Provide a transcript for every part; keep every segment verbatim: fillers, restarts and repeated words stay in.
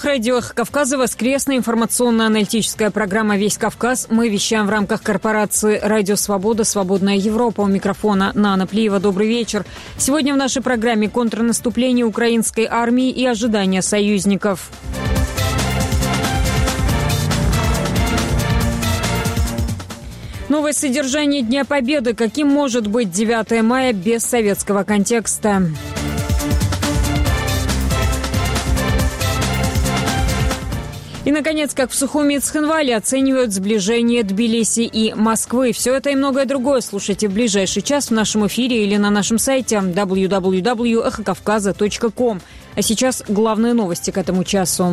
радио «Эхо Кавказа» воскресная информационно-аналитическая программа «Весь Кавказ». Мы вещаем в рамках корпорации «Радио Свобода», «Свободная Европа». У микрофона Нана Плиева. Добрый вечер. Сегодня в нашей программе контрнаступление украинской армии и ожидания союзников. Новое содержание Дня Победы. Каким может быть девятое мая без советского контекста? И, наконец, как в Сухуми и Цхинвале оценивают сближение Тбилиси и Москвы. Все это и многое другое слушайте в ближайший час в нашем эфире или на нашем сайте дабл ю дабл ю дабл ю точка эхо кавказа точка ком. А сейчас главные новости к этому часу.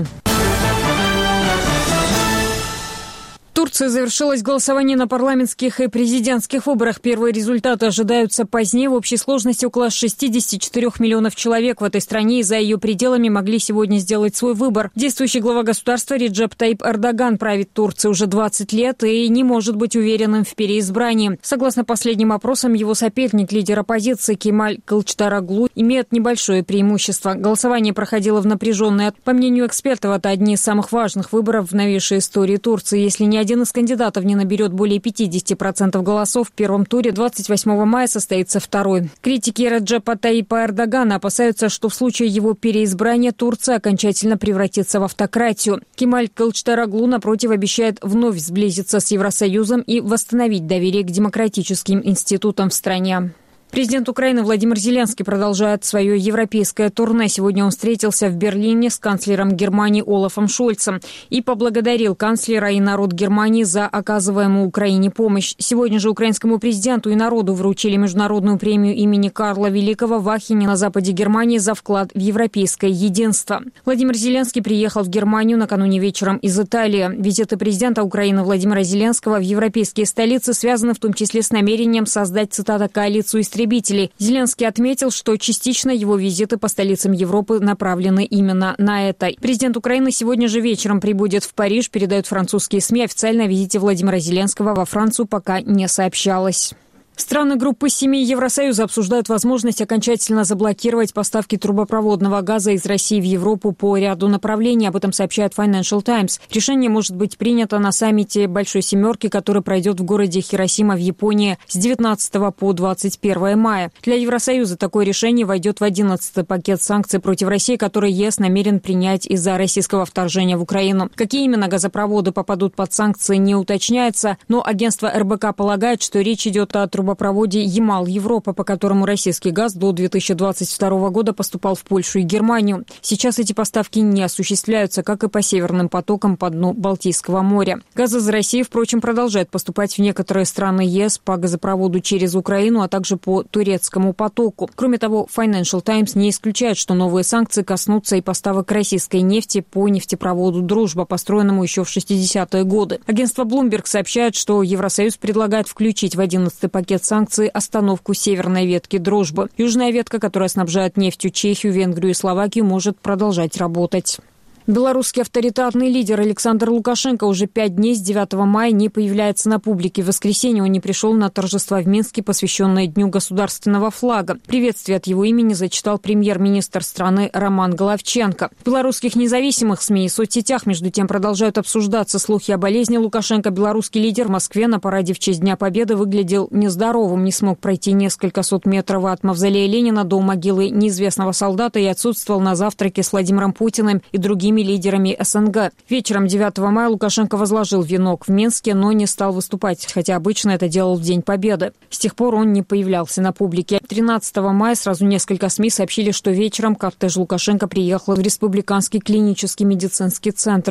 В Турции завершилось голосование на парламентских и президентских выборах. Первые результаты ожидаются позднее. В общей сложности около шестьдесят четыре миллионов человек в этой стране и за ее пределами могли сегодня сделать свой выбор. Действующий глава государства Реджеп Тайип Эрдоган правит Турцией уже двадцать лет и не может быть уверенным в переизбрании. Согласно последним опросам, его соперник, лидер оппозиции Кемаль Кылычдароглу, имеет небольшое преимущество. Голосование проходило в напряженной. По мнению экспертов, это одни из самых важных выборов в новейшей истории Турции. Если не один из кандидатов не наберет более пятьдесят процентов голосов в первом туре, двадцать восьмого мая состоится второй. Критики Реджепа Тайипа Эрдогана опасаются, что в случае его переизбрания Турция окончательно превратится в автократию. Кемаль Кылычдароглу, напротив, обещает вновь сблизиться с Евросоюзом и восстановить доверие к демократическим институтам в стране. Президент Украины Владимир Зеленский продолжает свое европейское турне. Сегодня он встретился в Берлине с канцлером Германии Олафом Шольцем и поблагодарил канцлера и народ Германии за оказываемую Украине помощь. Сегодня же украинскому президенту и народу вручили международную премию имени Карла Великого в Ахене на западе Германии за вклад в европейское единство. Владимир Зеленский приехал в Германию накануне вечером из Италии. Визиты президента Украины Владимира Зеленского в европейские столицы связаны в том числе с намерением создать, цитата, «коалицию истребителей». Зеленский отметил, что частично его визиты по столицам Европы направлены именно на это. Президент Украины сегодня же вечером прибудет в Париж, передают французские СМИ. Официально о визите Владимира Зеленского во Францию пока не сообщалось. Страны группы семи Евросоюза обсуждают возможность окончательно заблокировать поставки трубопроводного газа из России в Европу по ряду направлений. Об этом сообщает Financial Times. Решение может быть принято на саммите Большой Семерки, который пройдет в городе Хиросима в Японии с девятнадцатого по двадцать первое мая. Для Евросоюза такое решение войдет в одиннадцатый пакет санкций против России, который ЕС намерен принять из-за российского вторжения в Украину. Какие именно газопроводы попадут под санкции, не уточняется, но агентство эр бэ ка полагает, что речь идет о трубопроводе трубопроводе Ямал-Европа, по которому российский газ до две тысячи двадцать второго года поступал в Польшу и Германию. Сейчас эти поставки не осуществляются, как и по северным потокам по дну Балтийского моря. Газ из России, впрочем, продолжает поступать в некоторые страны ЕС по газопроводу через Украину, а также по турецкому потоку. Кроме того, Financial Times не исключает, что новые санкции коснутся и поставок российской нефти по нефтепроводу «Дружба», построенному еще в шестидесятые годы. Агентство Bloomberg сообщает, что Евросоюз предлагает включить в одиннадцатый пакет санкций остановку северной ветки «Дружбы». Южная ветка, которая снабжает нефтью Чехию, Венгрию и Словакию, может продолжать работать. Белорусский авторитарный лидер Александр Лукашенко уже пять дней с девятого мая не появляется на публике. В воскресенье он не пришел на торжества в Минске, посвященные Дню государственного флага. Приветствие от его имени зачитал премьер-министр страны Роман Головченко. В белорусских независимых СМИ и соцсетях, между тем, продолжают обсуждаться слухи о болезни Лукашенко. Белорусский лидер в Москве на параде в честь Дня Победы выглядел нездоровым, не смог пройти несколько сот метров от мавзолея Ленина до могилы неизвестного солдата и отсутствовал на завтраке с Владимиром Путиным и другими лидерами эс эн гэ. Вечером девятого мая Лукашенко возложил венок в Минске, но не стал выступать, хотя обычно это делал в День Победы. С тех пор он не появлялся на публике. тринадцатого мая сразу несколько СМИ сообщили, что вечером кортеж Лукашенко приехал в Республиканский клинический медицинский центр.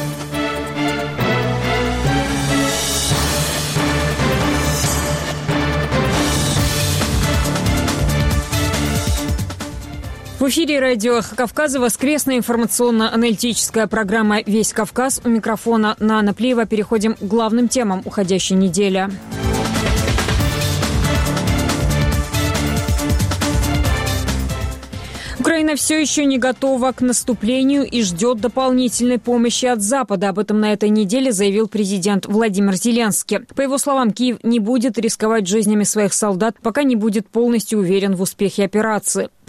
В эфире радио «Эхо Кавказа» воскресная информационно-аналитическая программа «Весь Кавказ». У микрофона Нана Плиева. Переходим к главным темам уходящей недели. Украина все еще не готова к наступлению и ждет дополнительной помощи от Запада. Об этом на этой неделе заявил президент Владимир Зеленский. По его словам, Киев не будет рисковать жизнями своих солдат, пока не будет полностью уверен в успехе операции.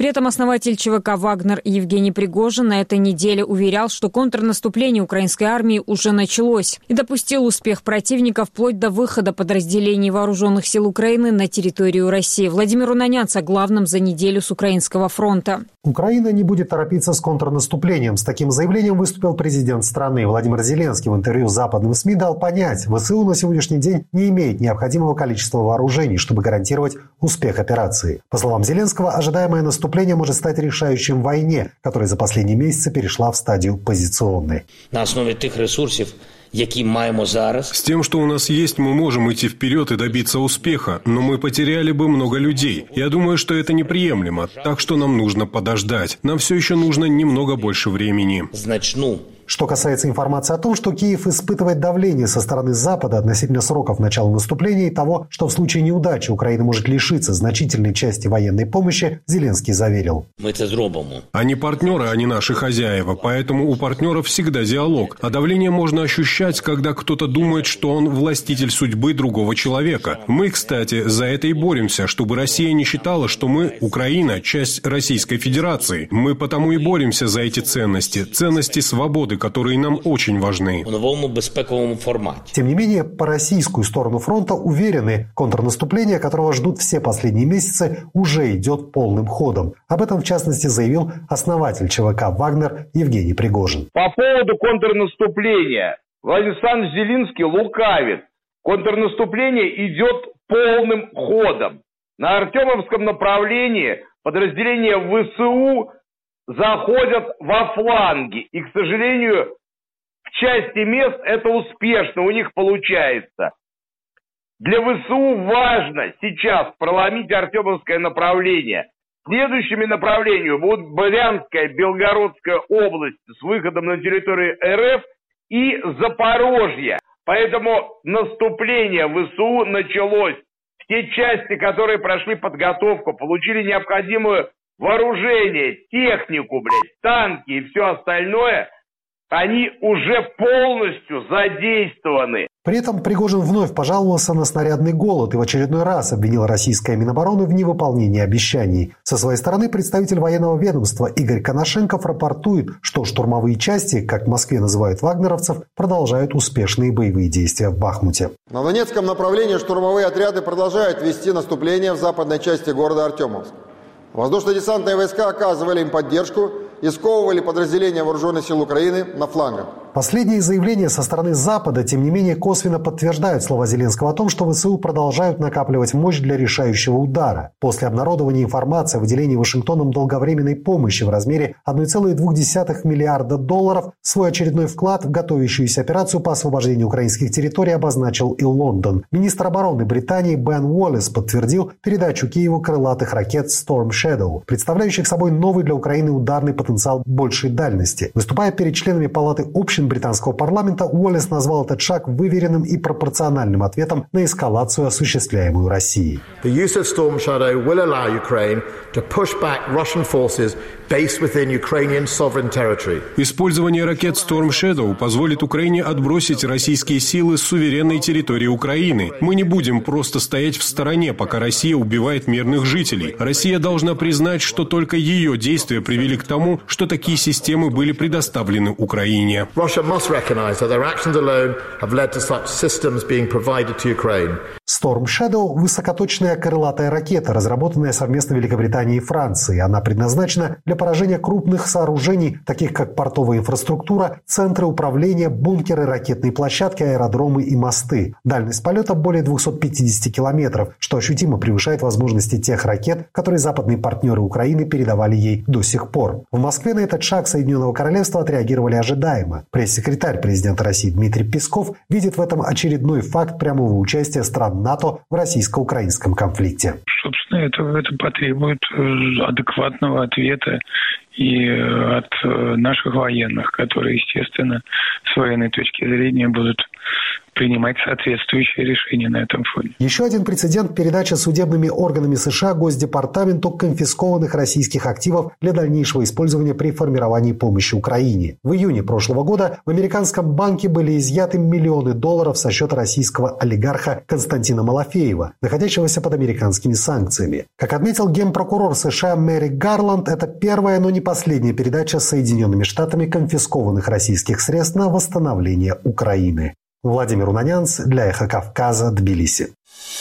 При этом основатель ЧВК «Вагнер» Евгений Пригожин на этой неделе уверял, что контрнаступление украинской армии уже началось, и допустил успех противника вплоть до выхода подразделений вооруженных сил Украины на территорию России. Владимир Унанянц о главном за неделю с украинского фронта. Украина не будет торопиться с контрнаступлением. С таким заявлением выступил президент страны. Владимир Зеленский в интервью с западным СМИ дал понять, ВСУ на сегодняшний день не имеет необходимого количества вооружений, чтобы гарантировать успех операции. По словам Зеленского, ожидаемое наступление может стать решающим в войне, которая за последние месяцы перешла в стадию позиционной. На основе тех ресурсов, які маємо зараз. С тем, что у нас есть, мы можем идти вперед и добиться успеха, но мы потеряли бы много людей. Я думаю, что это неприемлемо, так что нам нужно подождать. Нам все еще нужно немного больше времени. Значну. Что касается информации о том, что Киев испытывает давление со стороны Запада относительно сроков начала наступления и того, что в случае неудачи Украина может лишиться значительной части военной помощи, Зеленский заверил. Мы это сделаем. Они партнеры, а не наши хозяева, поэтому у партнеров всегда диалог. А давление можно ощущать, когда кто-то думает, что он властитель судьбы другого человека. Мы, кстати, за это и боремся, чтобы Россия не считала, что мы, Украина, часть Российской Федерации. Мы потому и боремся за эти ценности, ценности свободы, которые нам очень важны. В новому безпековому формате. Тем не менее, по российскую сторону фронта уверены, контрнаступление, которого ждут все последние месяцы, уже идет полным ходом. Об этом, в частности, заявил основатель ЧВК «Вагнер» Евгений Пригожин. По поводу контрнаступления Владимир Александрович Зеленский лукавит. Контрнаступление идет полным ходом. На Артемовском направлении подразделения ВСУ заходят во фланги. И, к сожалению, в части мест это успешно у них получается. Для ВСУ важно сейчас проломить Артемовское направление. Следующими направлениями будут Брянская, Белгородская область с выходом на территорию РФ и Запорожье. Поэтому наступление ВСУ началось. Те части, которые прошли подготовку, получили необходимую вооружение, технику, блядь, танки и все остальное, они уже полностью задействованы. При этом Пригожин вновь пожаловался на снарядный голод и в очередной раз обвинил российское Минобороны в невыполнении обещаний. Со своей стороны представитель военного ведомства Игорь Коношенков рапортует, что штурмовые части, как в Москве называют вагнеровцев, продолжают успешные боевые действия в Бахмуте. На Донецком направлении штурмовые отряды продолжают вести наступление в западной части города Артемовск. Воздушно-десантные войска оказывали им поддержку и сковывали подразделения вооруженных сил Украины на флангах. Последние заявления со стороны Запада, тем не менее, косвенно подтверждают слова Зеленского о том, что ВСУ продолжают накапливать мощь для решающего удара. После обнародования информации о выделении Вашингтоном долговременной помощи в размере одна целая две десятых миллиарда долларов, свой очередной вклад в готовящуюся операцию по освобождению украинских территорий обозначил и Лондон. Министр обороны Британии Бен Уоллес подтвердил передачу Киеву крылатых ракет Storm Shadow, представляющих собой новый для Украины ударный потенциал большей дальности. Выступая перед членами Палаты общин британского парламента, Уоллес назвал этот шаг выверенным и пропорциональным ответом на эскалацию, осуществляемую Россией. The use of Storm Shadow will allow Ukraine to push back Russian forces based within Ukrainian sovereign territory. Использование ракет Storm Shadow позволит Украине отбросить российские силы с суверенной территории Украины. Мы не будем просто стоять в стороне, пока Россия убивает мирных жителей. Россия должна признать, что только ее действия привели к тому, что такие системы были предоставлены Украине. Russia must recognize that their actions alone have led to such systems being provided to Ukraine. Storm Shadow – высокоточная крылатая ракета, разработанная совместно Великобританией и Францией. Она предназначена для поражения крупных сооружений, таких как портовая инфраструктура, центры управления, бункеры, ракетные площадки, аэродромы и мосты. Дальность полета более двухсот пятидесяти километров, что ощутимо превышает возможности тех ракет, которые западные партнеры Украины передавали ей до сих пор. В Москве на этот шаг Соединенного Королевства отреагировали ожидаемо. Пресс-секретарь президента России Дмитрий Песков видит в этом очередной факт прямого участия стран НАТО в российско-украинском конфликте. Собственно, это, это потребует адекватного ответа и от наших военных, которые, естественно, с военной точки зрения будут принимать соответствующие решения на этом фоне. Еще один прецедент – передача судебными органами США Госдепартаменту конфискованных российских активов для дальнейшего использования при формировании помощи Украине. В июне прошлого года в американском банке были изъяты миллионы долларов со счета российского олигарха Константина Малафеева, находящегося под американскими санкциями. Как отметил генпрокурор США Мерик Гарланд, это первая, но не последняя передача Соединенными Штатами конфискованных российских средств на восстановление Украины. Владимир Унанянц для Эхо Кавказа, Тбилиси.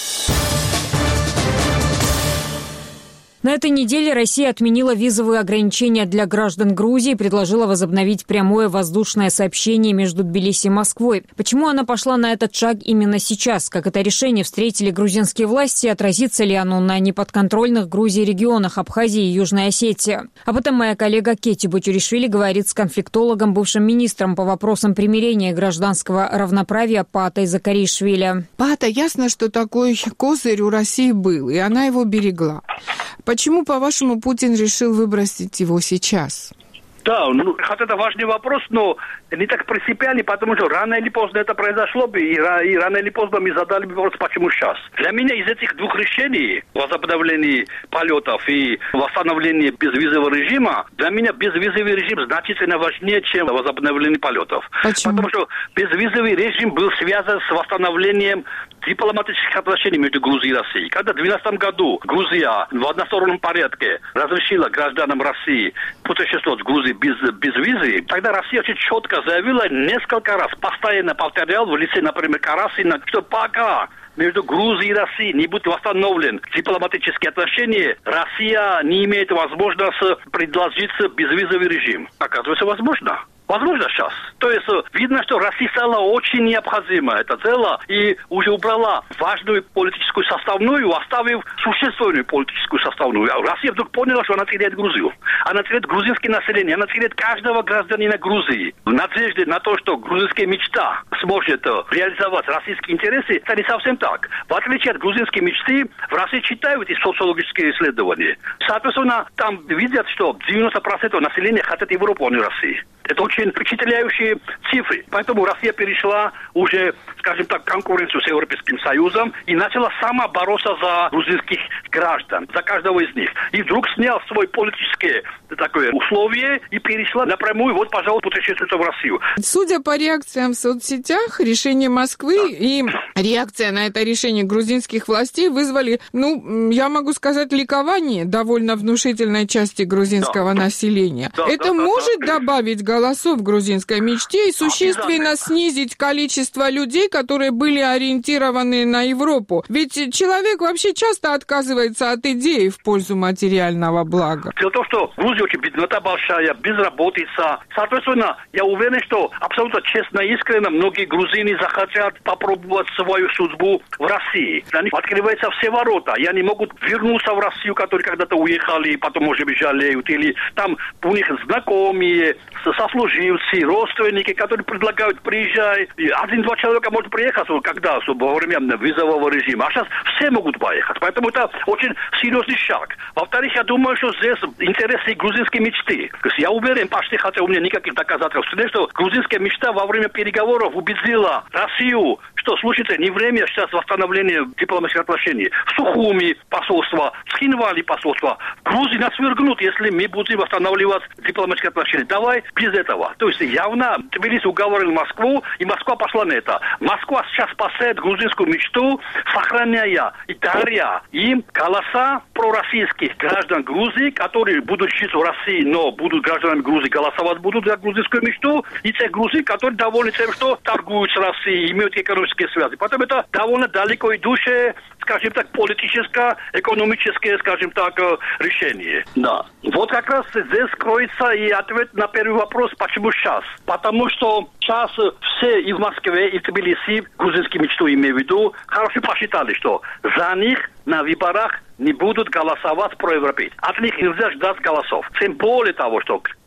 На этой неделе Россия отменила визовые ограничения для граждан Грузии и предложила возобновить прямое воздушное сообщение между Тбилиси и Москвой. Почему она пошла на этот шаг именно сейчас? Как это решение встретили грузинские власти? Отразится ли оно на неподконтрольных Грузии регионах Абхазии и Южной Осетии? Об этом моя коллега Кетти Бутюришвили говорит с конфликтологом, бывшим министром по вопросам примирения и гражданского равноправия Паатой Закаришвили. Паата, ясно, что такой козырь у России был, и она его берегла. Почему, по-вашему, Путин решил выбросить его сейчас? Да, ну, хотя это важный вопрос, но не так принципиальный, потому что рано или поздно это произошло бы, и, и рано или поздно мы задали бы вопрос, почему сейчас. Для меня из этих двух решений, возобновления полетов и восстановления безвизового режима, для меня безвизовый режим значительно важнее, чем возобновление полетов. Почему? Потому что безвизовый режим был связан с восстановлением дипломатических отношений между Грузией и Россией. Когда в две тысячи двенадцатом году Грузия в одностороннем порядке разрешила гражданам России путешествовать в Грузии без, без визы, тогда Россия очень четко заявила несколько раз, постоянно повторял в лице, например, Карасина, что пока между Грузией и Россией не будет восстановлен дипломатические отношения, Россия не имеет возможности предложить безвизовый режим. Оказывается, возможно. Возможно, сейчас. То есть видно, что Россия стала очень необходима это дело и уже убрала важную политическую составную, оставив существенную политическую составную. Россия вдруг поняла, что она теряет Грузию. Она теряет грузинское население, она теряет каждого гражданина Грузии. В надежде на то, что грузинская мечта сможет реализовать российские интересы, это не совсем так. В отличие от грузинской мечты, в России читают и социологические исследования. Соответственно, там видят, что девяносто процентов населения хотят Европу, а не Россию. Это очень впечатляющие цифры. Поэтому Россия перешла уже, скажем так, конкуренцию с Европейским Союзом и начала сама бороться за грузинских граждан, за каждого из них. И вдруг снял свои политические такое условие и перешла напрямую, вот, пожалуйста, путешествуйте в Россию. Судя по реакциям в соцсетях, решение Москвы да. и реакция на это решение грузинских властей вызвали, ну, я могу сказать, ликование довольно внушительной части грузинского да. населения. Да, это да, может да, добавить голосов грузинской мечте и существенно снизить количество людей, которые были ориентированы на Европу. Ведь человек вообще часто отказывается от идеи в пользу материального блага. Дело в том, что Грузия очень беднота большая, безработица. Соответственно, я уверен, что абсолютно честно и искренне многие грузины захотят попробовать свою судьбу в России. Для них открываются все ворота, и они могут вернуться в Россию, которые когда-то уехали, потом, может быть, жалеют. Или там у них знакомые, сослуживцы, родственники, которые предлагают приезжать. Один-два человека могут приехать, когда во время визового режима, а сейчас все могут поехать. Поэтому это очень серьезный шаг. Во-вторых, я думаю, что здесь интересы грузинской мечты. То есть я уверен, почти, хотя у меня никаких доказательств нет, что грузинская мечта во время переговоров убедила Россию, что, слушайте, не время сейчас восстановления дипломатических отношений. В Сухуми посольство, в Цхинвале посольство. В Грузии нас вергнут, если мы будем восстанавливать дипломатические отношения. Давай без этого. То есть явно Тбилиси уговорил Москву, и Москва пошла на это. Москва сейчас спасает грузинскую мечту, сохраняя и даря им голоса пророссийских граждан Грузии, которые будут жить в России, но будут гражданами Грузии, голосовать будут за грузинскую мечту, и тех грузин, которые довольны тем, что торгуют с Россией, имеют экономические связи. Поэтому это довольно далеко идущее, скажем так, политическое, экономическое, скажем так, решение. Да. Вот как раз здесь кроется и ответ на первый вопрос, почему сейчас. Потому что сейчас все и в Москве, и в Тбилиси, грузинскую мечту имею в виду, хорошо посчитали, что за них на выборах не будут голосовать проевропейцы. От них нельзя ждать голосов. Тем более того, что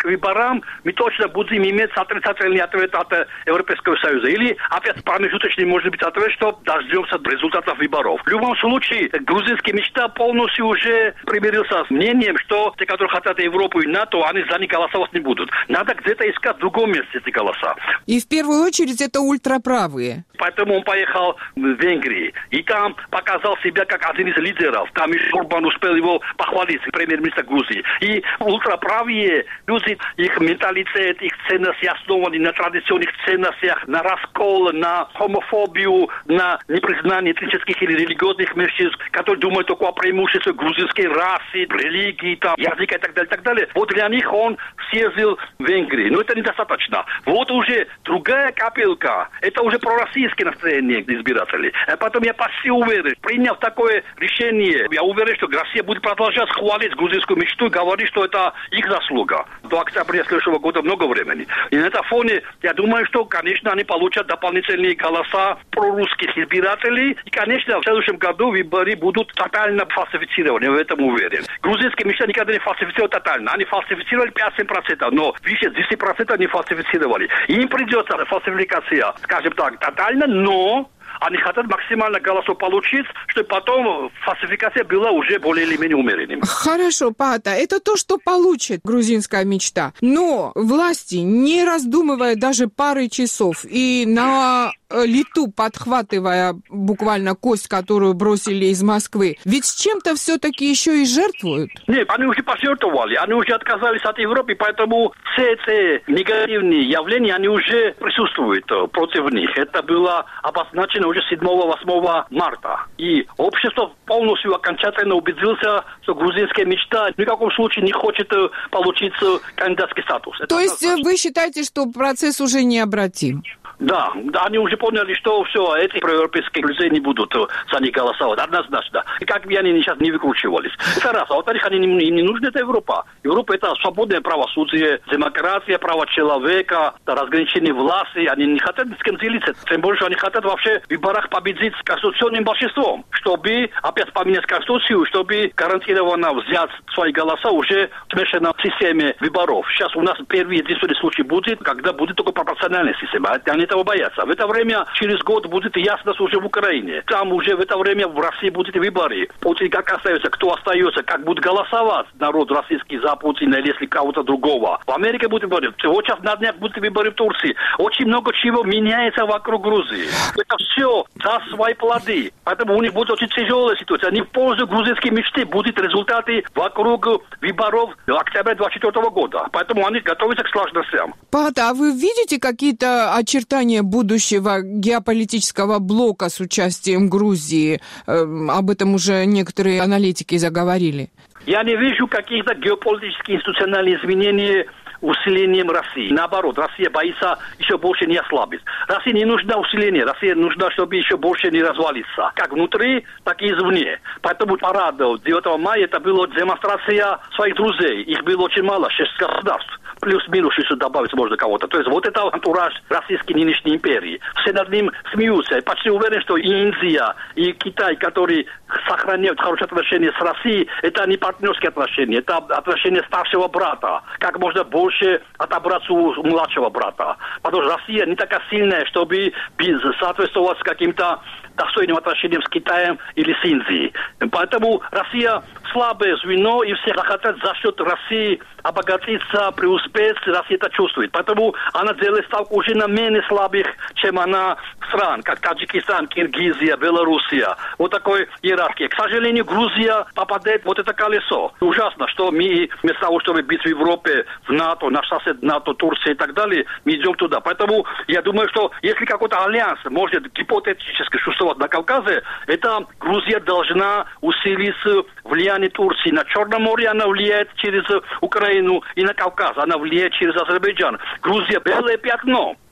к выборам мы точно будем иметь отрицательный ответ от Европейского Союза. Или опять промежуточный может быть ответ, что дождемся результатов выборов. В любом случае, грузинская мечта полностью уже примирился с мнением, что те, которые хотят Европу и НАТО, они за них голосовать не будут. Надо где-то искать в другом месте эти голоса. И в первую очередь это ультраправые. Поэтому он поехал в Венгрию. И там показал себя как один из лидеров. Там еще Орбан успел его похвалить, премьер-министр Грузии. И ультраправые люди, их менталитет, их ценности основаны на традиционных ценностях, на раскол, на хомофобию, на непризнание этнических или религиозных меньшинств, которые думают только о преимуществе грузинской расы, религии, там, языка и так далее, и так далее. Вот для них он съездил в Венгрию. Но это недостаточно. Вот уже другая капелька. Это уже пророссийское настроение избирателей. Поэтому я почти уверен, приняв такое решение, я уверен, что Россия будет продолжать хвалить грузинскую мечту и говорить, что это их заслуга. До октября следующего года много времени. И на этом фоне, я думаю, что, конечно, они получат дополнительные голоса прорусских избирателей. И, конечно, в следующем году выборы будут тотально фальсифицированы. Я в этом уверен. Грузинские мечты никогда не фальсифицировали тотально. Они фальсифицировали пять-семь процентов, но выше десять процентов не фальсифицировали. Им придется фальсификация, скажем так, тотально, но они хотят максимально голосов получить, чтобы потом фальсификация была уже более или менее умеренной. Хорошо, Паата, это то, что получит грузинская мечта. Но власти, не раздумывая даже пары часов и на лету подхватывая буквально кость, которую бросили из Москвы, ведь с чем-то все-таки еще и жертвуют? Нет, они уже пожертвовали, они уже отказались от Европы, поэтому все эти негативные явления, они уже присутствуют против них. Это было обозначено уже седьмого-восьмого марта. И общество полностью окончательно убедилось, что грузинская мечта ни в каком случае не хочет получить кандидатский статус. То есть однозначно. Вы считаете, что процесс уже необратим? Да, они уже поняли, что все, эти проевропейские людей не будут за них голосовать, однозначно. И как бы они сейчас не выкручивались. Это раз. А во-вторых, они не, не нужны, это Европа. Европа — это свободное правосудие, демократия, права человека, разграничение власти. Они не хотят ни с кем делиться. Тем больше они хотят вообще в выборах победить с конституционным большинством, чтобы опять поменять конституцию, чтобы гарантированно взять свои голоса уже в смешанной системе выборов. Сейчас у нас первый единственный случай будет, когда будет только пропорциональная система. Они этого боятся. В это время, через год, будет ясность уже в Украине. Там уже в это время в России будут выборы. Путин как остается, кто остается, как будет голосовать народ российский за Путина или если кого-то другого. В Америке будут выборы. Вот сейчас на днях будут выборы в Турции. Очень много чего меняется вокруг Грузии. Это все даст свои плоды. Поэтому у них будет очень тяжелая ситуация. Они в пользу грузинской мечты будут результаты вокруг выборов октября двадцать четвёртого года. Поэтому они готовятся к сложностям. Паата, а вы видите какие-то очертания будущего геополитического блока с участием Грузии? Об этом уже некоторые аналитики заговорили. Я не вижу каких-то геополитических институциональных изменений усилением России. Наоборот, Россия боится еще больше не ослабить. России не нужно усиление, Россия нужна, чтобы еще больше не развалиться. Как внутри, так и извне. Поэтому парад девятого мая это была демонстрация своих друзей. Их было очень мало, шесть государств. Плюс-минус еще добавить можно кого-то. То есть вот это антураж российской нынешней империи. Все над ним смеются. Я почти уверен, что и Индия, и Китай, которые сохраняют хорошие отношения с Россией, это не партнерские отношения, это отношения старшего брата. Как можно больше отобраться у младшего брата. Потому что Россия не такая сильная, чтобы соответствовать с каким-то достойным отношением с Китаем или с Индией. Поэтому Россия слабое звено, и все хотят за счет России обогатиться, преуспеть. Россия это чувствует. Поэтому она делает ставку уже на менее слабых, чем она стран, как Таджикистан, Киргизия, Белоруссия. Вот такой иерархии. К сожалению, Грузия попадает в вот это колесо. Ужасно, что мы вместо того, чтобы быть в Европе, в НАТО, наш сосед НАТО, Турция и так далее, мы идем туда. Поэтому я думаю, что если какой-то альянс может гипотетически существовать на Кавказе, это Грузия должна усилить влияние Турции. На Черном море она влияет через Украину и на Кавказ. Она влияет через Азербайджан. Грузия — белое пятно.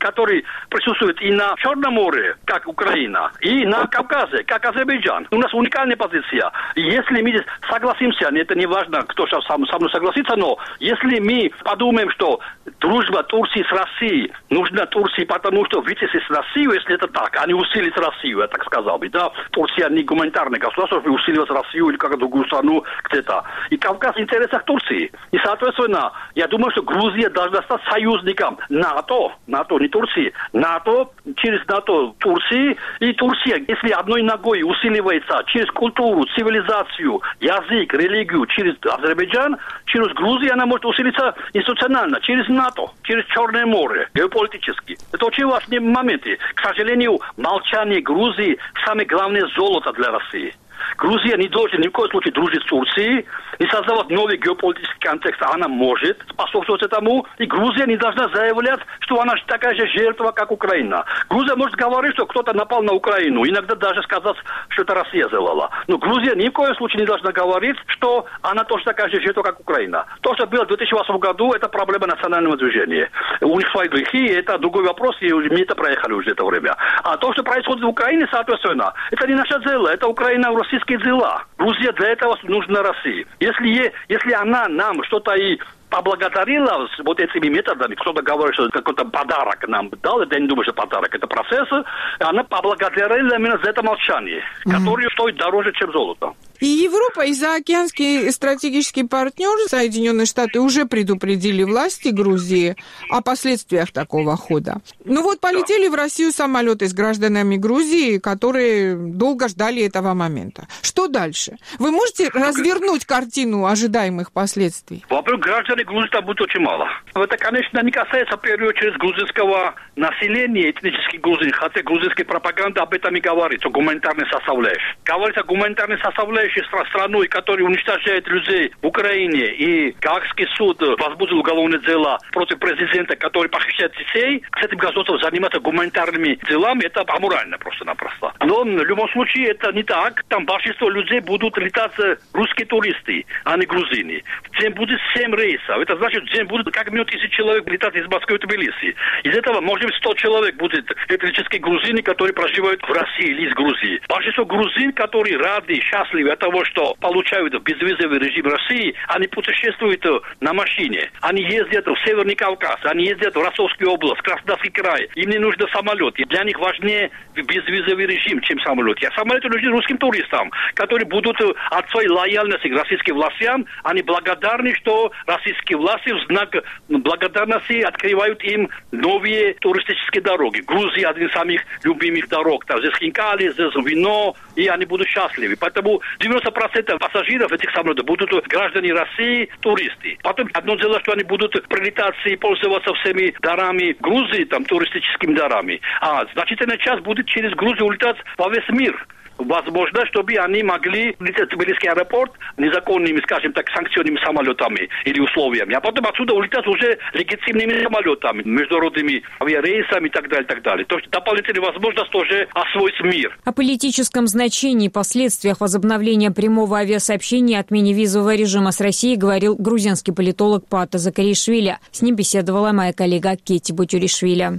который присутствует и на Черном море, как Украина, и на Кавказе, как Азербайджан. У нас уникальная позиция. И если мы согласимся, это не важно, кто сейчас со мной согласится, но если мы подумаем, что дружба Турции с Россией нужна Турции, потому что вытеснить Россию, если это так, а не усилить Россию, я так сказал бы, да, Турция не гуманитарное государство, чтобы усиливать Россию или как-то другую страну где-то. И Кавказ в интересах Турции. И, соответственно, я думаю, что Грузия должна стать союзником НАТО, НАТО, не Турции, НАТО, через НАТО Турции, и Турция, если одной ногой усиливается через культуру, цивилизацию, язык, религию, через Азербайджан, через Грузию она может усилиться институционально, через НАТО, через Черное море, геополитически. Это очень важные моменты. К сожалению, молчание Грузии – самое главное золото для России. Грузия не должна ни в коем случае дружить с Турцией и создавать новый геополитический контекст. Она может способствовать этому. И Грузия не должна заявлять, что она такая же жертва, как Украина. Грузия может говорить, что кто-то напал на Украину. Иногда даже сказать, что это Россия сделала. Но Грузия ни в коем случае не должна говорить, что она тоже такая же жертва, как Украина. То, что было в две тысячи восьмом году, это проблема национального движения. У них свои грехи, это другой вопрос, и мы это проехали уже это время. А то, что происходит в Украине, соответственно, это не наше дело. Это Украина в российские дела. Грузия для этого нужна России. Если, если она нам что-то и поблагодарила вот этими методами, кто-то говорит, что какой-то подарок нам дал, это я не думаю, что подарок, это процесс, она поблагодарила именно за это молчание, mm-hmm. которое стоит дороже, чем золото. И Европа, и заокеанский стратегический партнер Соединенные Штаты уже предупредили власти Грузии о последствиях такого хода. Ну вот полетели да. в Россию самолеты с гражданами Грузии, которые долго ждали этого момента. Что дальше? Вы можете развернуть картину ожидаемых последствий? Во-первых, граждане Грузии там будет очень мало. Это, конечно, не касается, в первую очередь, грузинского населения, этнических грузин, хотя грузинская пропаганда об этом и говорит, о гуманитарной составляющей. Говорится о гуманитарной составляющей страной, которая уничтожает людей в Украине, и Гаагский суд возбудил уголовное дело против президента, который похищает детей, с этим государством заниматься гуманитарными делами, это аморально просто-напросто. Но в любом случае это не так. Там большинство людей будут летать русские туристы, а не грузины. В день будет семь рейсов. Это значит, в день будет как минимум тысяч человек летать из Москвы в Тбилиси. Из этого, может быть, сто человек будет этнические грузины, которые проживают в России или из Грузии. Большинство грузин, которые рады, счастливы от того, что получают безвизовый режим России, они путешествуют на машине. Они ездят в Северный Кавказ, они ездят в Ростовскую область, Краснодарский край. Им не нужен самолет. И для них важнее безвизовый режим, чем самолет. А самолеты нужны русским туристам, которые будут от своей лояльности к российским властям, они благодарны, что российские власти в знак благодарности открывают им новые туристические дороги. Грузия один из самых любимых дорог. Там здесь хинкали, здесь вино, и они будут счастливы. Поэтому девяносто процентов пассажиров этих самолетов будут граждане России, туристы. Потом одно дело, что они будут прилетать и пользоваться всеми дарами Грузии, там, туристическими дарами. А значительная часть будет через Грузию улетать во весь мир. Возможно, чтобы они могли лететь в Тбилисский аэропорт незаконными, скажем так, санкционными самолетами или условиями, а потом отсюда улетать уже легитимными самолетами, международными авиарейсами и так далее, и так далее. То есть дополнительная возможность тоже освоить мир. О политическом значении и последствиях возобновления прямого авиасообщения и отмене визового режима с Россией говорил грузинский политолог Пата Закаришвили. С ним беседовала моя коллега Кетти Бутюришвили.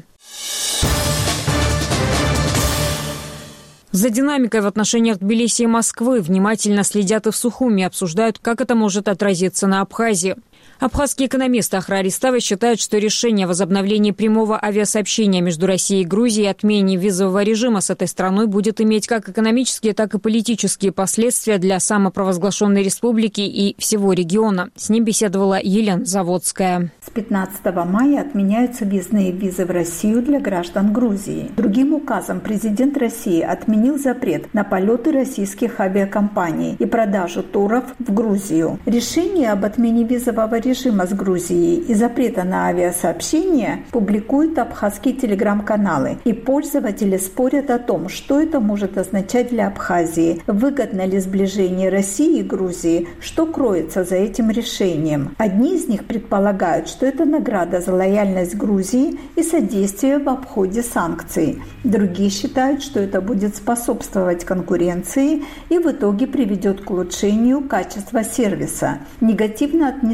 За динамикой в отношениях Тбилиси и Москвы внимательно следят и в Сухуми, обсуждают, как это может отразиться на Абхазии. Абхазский экономист Ахрар Иставый считает, что решение о возобновлении прямого авиасообщения между Россией и Грузией и отмене визового режима с этой страной будет иметь как экономические, так и политические последствия для самопровозглашенной республики и всего региона. С ним беседовала Елена Заводская. С пятнадцатого мая отменяются въездные визы в Россию для граждан Грузии. Другим указом президент России отменил запрет на полеты российских авиакомпаний и продажу туров в Грузию. Решение об отмене визового режима режима с Грузией и запрета на авиасообщение публикуют абхазские телеграм-каналы, и пользователи спорят о том, что это может означать для Абхазии, выгодно ли сближение России и Грузии, что кроется за этим решением. Одни из них предполагают, что это награда за лояльность Грузии и содействие в обходе санкций. Другие считают, что это будет способствовать конкуренции и в итоге приведет к улучшению качества сервиса. Негативно отнеслись в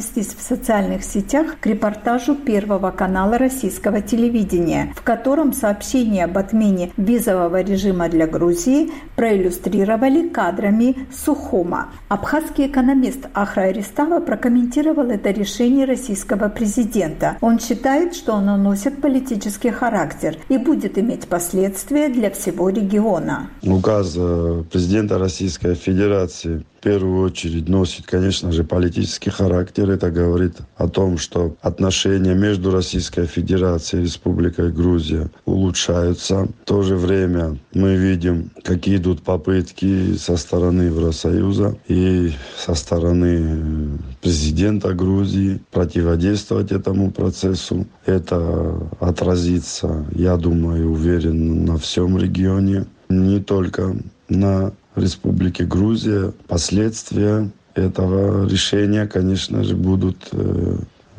социальных сетях к репортажу Первого канала российского телевидения, в котором сообщение об отмене визового режима для Грузии проиллюстрировали кадрами Сухума. Абхазский экономист Ахрай Ристава прокомментировал это решение российского президента. Он считает, что оно носит политический характер и будет иметь последствия для всего региона. Указ президента Российской Федерации в первую очередь носит, конечно же, политический характер. Это говорит о том, что отношения между Российской Федерацией и Республикой Грузия улучшаются. В то же время мы видим, какие идут попытки со стороны Евросоюза и со стороны президента Грузии противодействовать этому процессу. Это отразится, я думаю, уверен, на всем регионе, не только на Республике Грузия. Последствия этого решения, конечно же, будут э,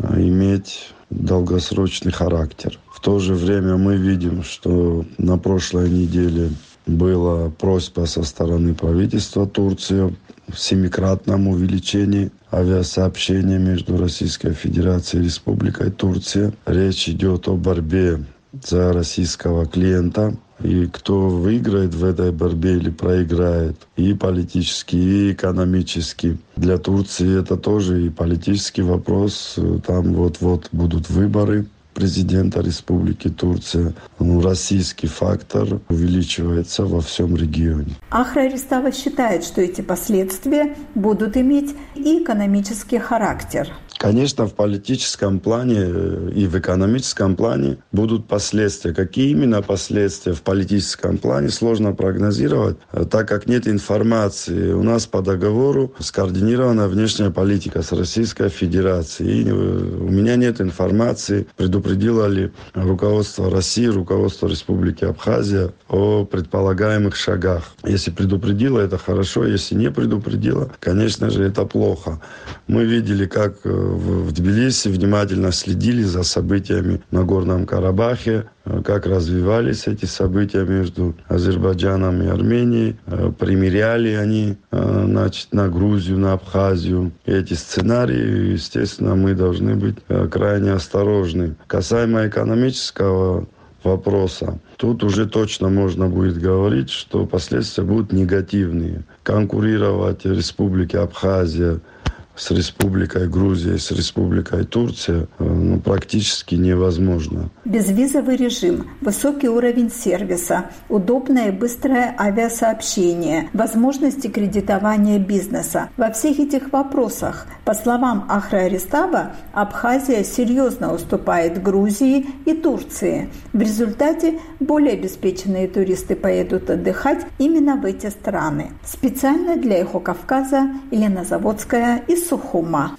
иметь долгосрочный характер. В то же время мы видим, что на прошлой неделе была просьба со стороны правительства Турции в семикратном увеличении авиасообщения между Российской Федерацией и Республикой Турция. Речь идет о борьбе за российского клиента. И кто выиграет в этой борьбе или проиграет и политически, и экономически. Для Турции это тоже и политический вопрос. Там вот-вот будут выборы президента Республики Турция. Ну, российский фактор увеличивается во всем регионе. Ахрай Ристава считает, что эти последствия будут иметь и экономический характер. Конечно, в политическом плане и в экономическом плане будут последствия. Какие именно последствия в политическом плане, сложно прогнозировать, так как нет информации. У нас по договору скоординирована внешняя политика с Российской Федерацией. И у меня нет информации, предупредило ли руководство России, руководство Республики Абхазия о предполагаемых шагах. Если предупредило, это хорошо. Если не предупредило, конечно же, это плохо. Мы видели, как в Тбилиси внимательно следили за событиями на Горном Карабахе, как развивались эти события между Азербайджаном и Арменией. Примеряли они, значит, на Грузию, на Абхазию. И эти сценарии, естественно, мы должны быть крайне осторожны. Касаемо экономического вопроса, тут уже точно можно будет говорить, что последствия будут негативные. Конкурировать Республике Абхазия с Республикой Грузия, с Республикой Турция ну, практически невозможно. Безвизовый режим, высокий уровень сервиса, удобное и быстрое авиасообщение, возможности кредитования бизнеса. Во всех этих вопросах, по словам Ахрая Ристава, Абхазия серьезно уступает Грузии и Турции. В результате более обеспеченные туристы поедут отдыхать именно в эти страны. Специально для «Эхо Кавказа» Елена Заводская из Сухума.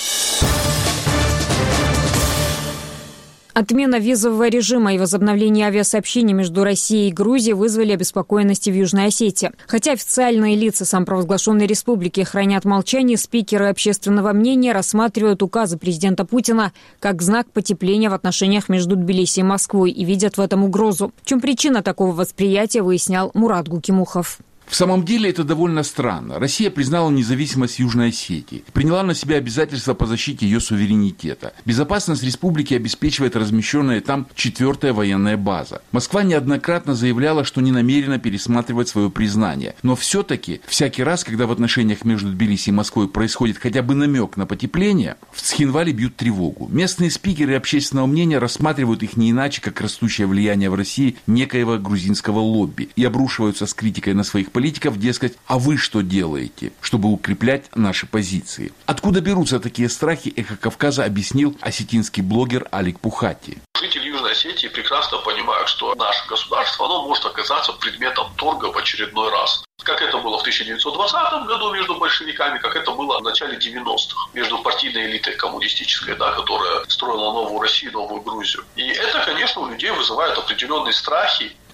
Отмена визового режима и возобновление авиасообщений между Россией и Грузией вызвали обеспокоенность в Южной Осетии. Хотя официальные лица самопровозглашенной республики хранят молчание, спикеры общественного мнения рассматривают указы президента Путина как знак потепления в отношениях между Тбилиси и Москвой и видят в этом угрозу. В чем причина такого восприятия, выяснял Мурат Гукимухов. В самом деле это довольно странно. Россия признала независимость Южной Осетии, приняла на себя обязательства по защите ее суверенитета. Безопасность республики обеспечивает размещенная там четвертая военная база. Москва неоднократно заявляла, что не намерена пересматривать свое признание. Но все-таки всякий раз, когда в отношениях между Тбилиси и Москвой происходит хотя бы намек на потепление, в Цхинвале бьют тревогу. Местные спикеры общественного мнения рассматривают их не иначе, как растущее влияние в России некоего грузинского лобби и обрушиваются с критикой на своих политиков, дескать, а вы что делаете, чтобы укреплять наши позиции? Откуда берутся такие страхи, «Эхо Кавказа» объяснил осетинский блогер Алик Пухати. Жители Южной Осетии прекрасно понимают, что наше государство, оно может оказаться предметом торга в очередной раз. Как это было в тысяча девятьсот двадцатом году между большевиками, как это было в начале девяностых между партийной элитой коммунистической, да, которая строила новую Россию, новую Грузию. И это, конечно, у людей вызывает определенные страхи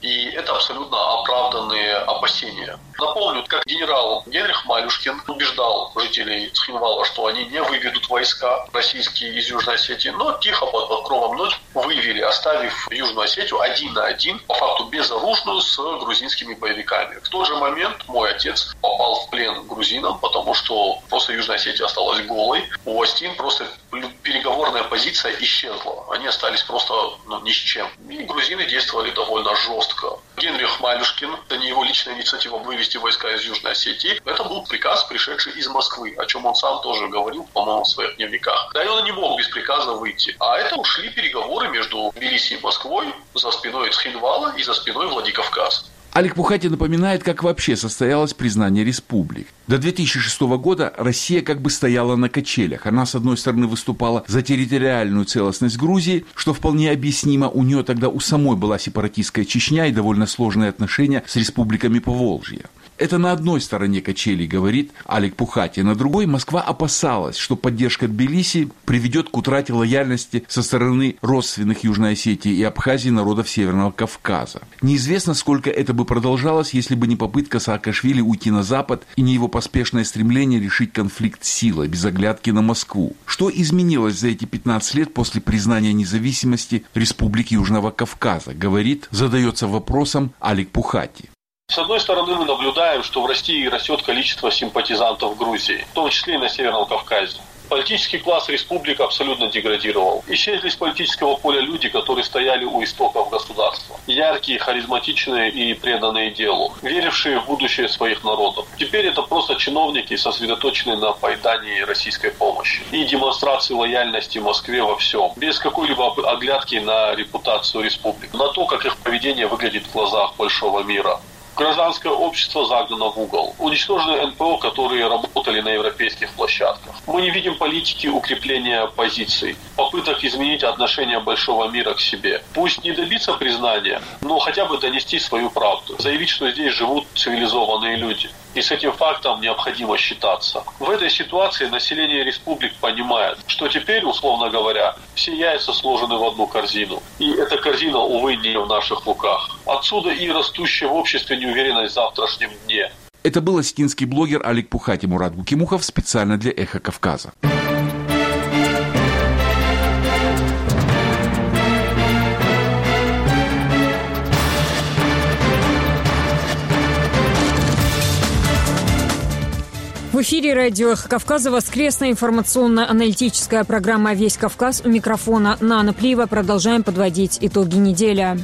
И это абсолютно оправданные опасения. Напомню, как генерал Генрих Малюшкин убеждал жителей Цхинвала, что они не выведут войска российские из Южной Осетии, но тихо под покровом ночи вывели, оставив Южную Осетию один на один, по факту безоружную, с грузинскими боевиками. В тот же момент мой отец попал в плен грузинам, потому что просто Южная Осетия осталась голой. У Остин просто переговорная позиция исчезла. Они остались просто ну, ни с чем. И грузины действовали довольно жестко. Генрих Малюшкин, это не его личная инициатива вывести войска из Южной Осетии, это был приказ, пришедший из Москвы, о чем он сам тоже говорил, по-моему, в своих дневниках. Да и он не мог без приказа выйти. А это ушли переговоры между Тбилиси и Москвой за спиной Цхинвала и за спиной Владикавказа. Алик Пухати напоминает, как вообще состоялось признание республик. До две тысячи шестого года Россия как бы стояла на качелях. Она, с одной стороны, выступала за территориальную целостность Грузии, что вполне объяснимо. У нее тогда у самой была сепаратистская Чечня и довольно сложные отношения с республиками Поволжья. Это на одной стороне качелей, говорит Алик Пухати. На другой Москва опасалась, что поддержка Тбилиси приведет к утрате лояльности со стороны родственных Южной Осетии и Абхазии народов Северного Кавказа. Неизвестно, сколько это бы продолжалось, если бы не попытка Саакашвили уйти на Запад и не его поспешное стремление решить конфликт силой, без оглядки на Москву. Что изменилось за эти пятнадцать лет после признания независимости Республики Южного Кавказа, говорит, задается вопросом Алик Пухати. С одной стороны, мы наблюдаем, что в России растет количество симпатизантов Грузии, в том числе и на Северном Кавказе. Политический класс республик абсолютно деградировал. Исчезли с политического поля люди, которые стояли у истоков государства. Яркие, харизматичные и преданные делу, верившие в будущее своих народов. Теперь это просто чиновники, сосредоточенные на поедании российской помощи и демонстрации лояльности Москве во всем, без какой-либо оглядки на репутацию республик, на то, как их поведение выглядит в глазах большого мира. Гражданское общество загнано в угол. Уничтожены эн пэ о, которые работали на европейских площадках. Мы не видим политики укрепления позиций, попыток изменить отношение большого мира к себе. Пусть не добиться признания, но хотя бы донести свою правду. Заявить, что здесь живут цивилизованные люди. И с этим фактом необходимо считаться. В этой ситуации население республик понимает, что теперь, условно говоря, все яйца сложены в одну корзину. И эта корзина, увы, не в наших руках. Отсюда и растущая в обществе неуверенность в завтрашнем дне. Это был осетинский блогер Алик Пухати. Мурат Гукимухов специально для «Эхо Кавказа». В эфире радио «Эхо Кавказа» воскресная информационно-аналитическая программа «Весь Кавказ». У микрофона Нана Плиева. Продолжаем подводить итоги недели.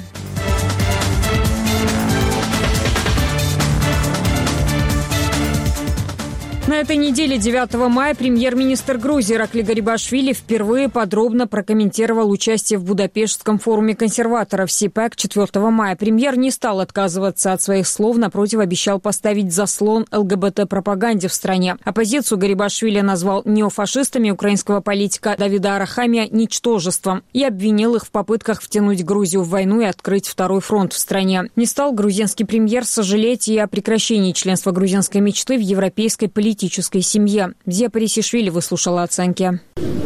На этой неделе, девятого мая, премьер-министр Грузии Иракли Гарибашвили впервые подробно прокомментировал участие в Будапештском форуме консерваторов си пэк четвёртого мая. Премьер не стал отказываться от своих слов, напротив, обещал поставить заслон эл гэ бэ тэ-пропаганде в стране. Оппозицию Гарибашвили назвал неофашистами, украинского политика Давида Арахамия – ничтожеством и обвинил их в попытках втянуть Грузию в войну и открыть второй фронт в стране. Не стал грузинский премьер сожалеть и о прекращении членства грузинской мечты в европейской политике. политической семье. Зия Парисишвили выслушала оценки.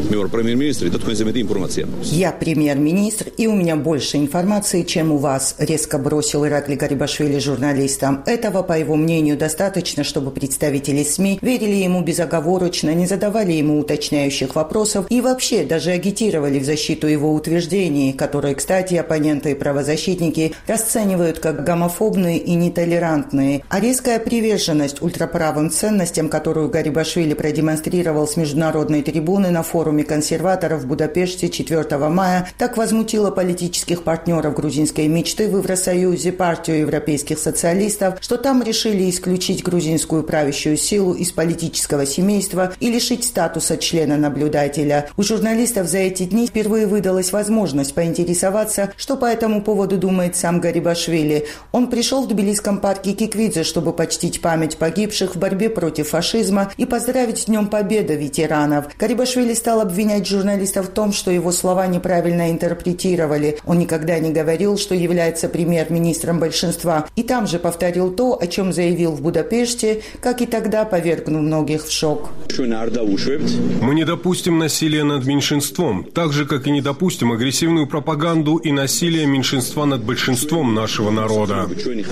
Я премьер-министр, и у меня больше информации, чем у вас, резко бросил Иракли Гарибашвили журналистам. Этого, по его мнению, достаточно, чтобы представители СМИ верили ему безоговорочно, не задавали ему уточняющих вопросов и вообще даже агитировали в защиту его утверждений, которые, кстати, оппоненты и правозащитники расценивают как гомофобные и нетолерантные. А резкая приверженность ультраправым ценностям, которую Гарибашвили продемонстрировал с международной трибуны на форуме консерваторов в Будапеште четвёртого мая, так возмутило политических партнеров грузинской мечты в Евросоюзе, партию европейских социалистов, что там решили исключить грузинскую правящую силу из политического семейства и лишить статуса члена наблюдателя. У журналистов за эти дни впервые выдалась возможность поинтересоваться, что по этому поводу думает сам Гарибашвили. Он пришел в тбилисском парке Киквидзе, чтобы почтить память погибших в борьбе против фашизма фашизма и поздравить с Днем Победы ветеранов. Гарибашвили стал обвинять журналистов в том, что его слова неправильно интерпретировали. Он никогда не говорил, что является премьер-министром большинства. И там же повторил то, о чем заявил в Будапеште, как и тогда повергнул многих в шок. Мы не допустим насилия над меньшинством, так же, как и не допустим агрессивную пропаганду и насилие меньшинства над большинством нашего народа.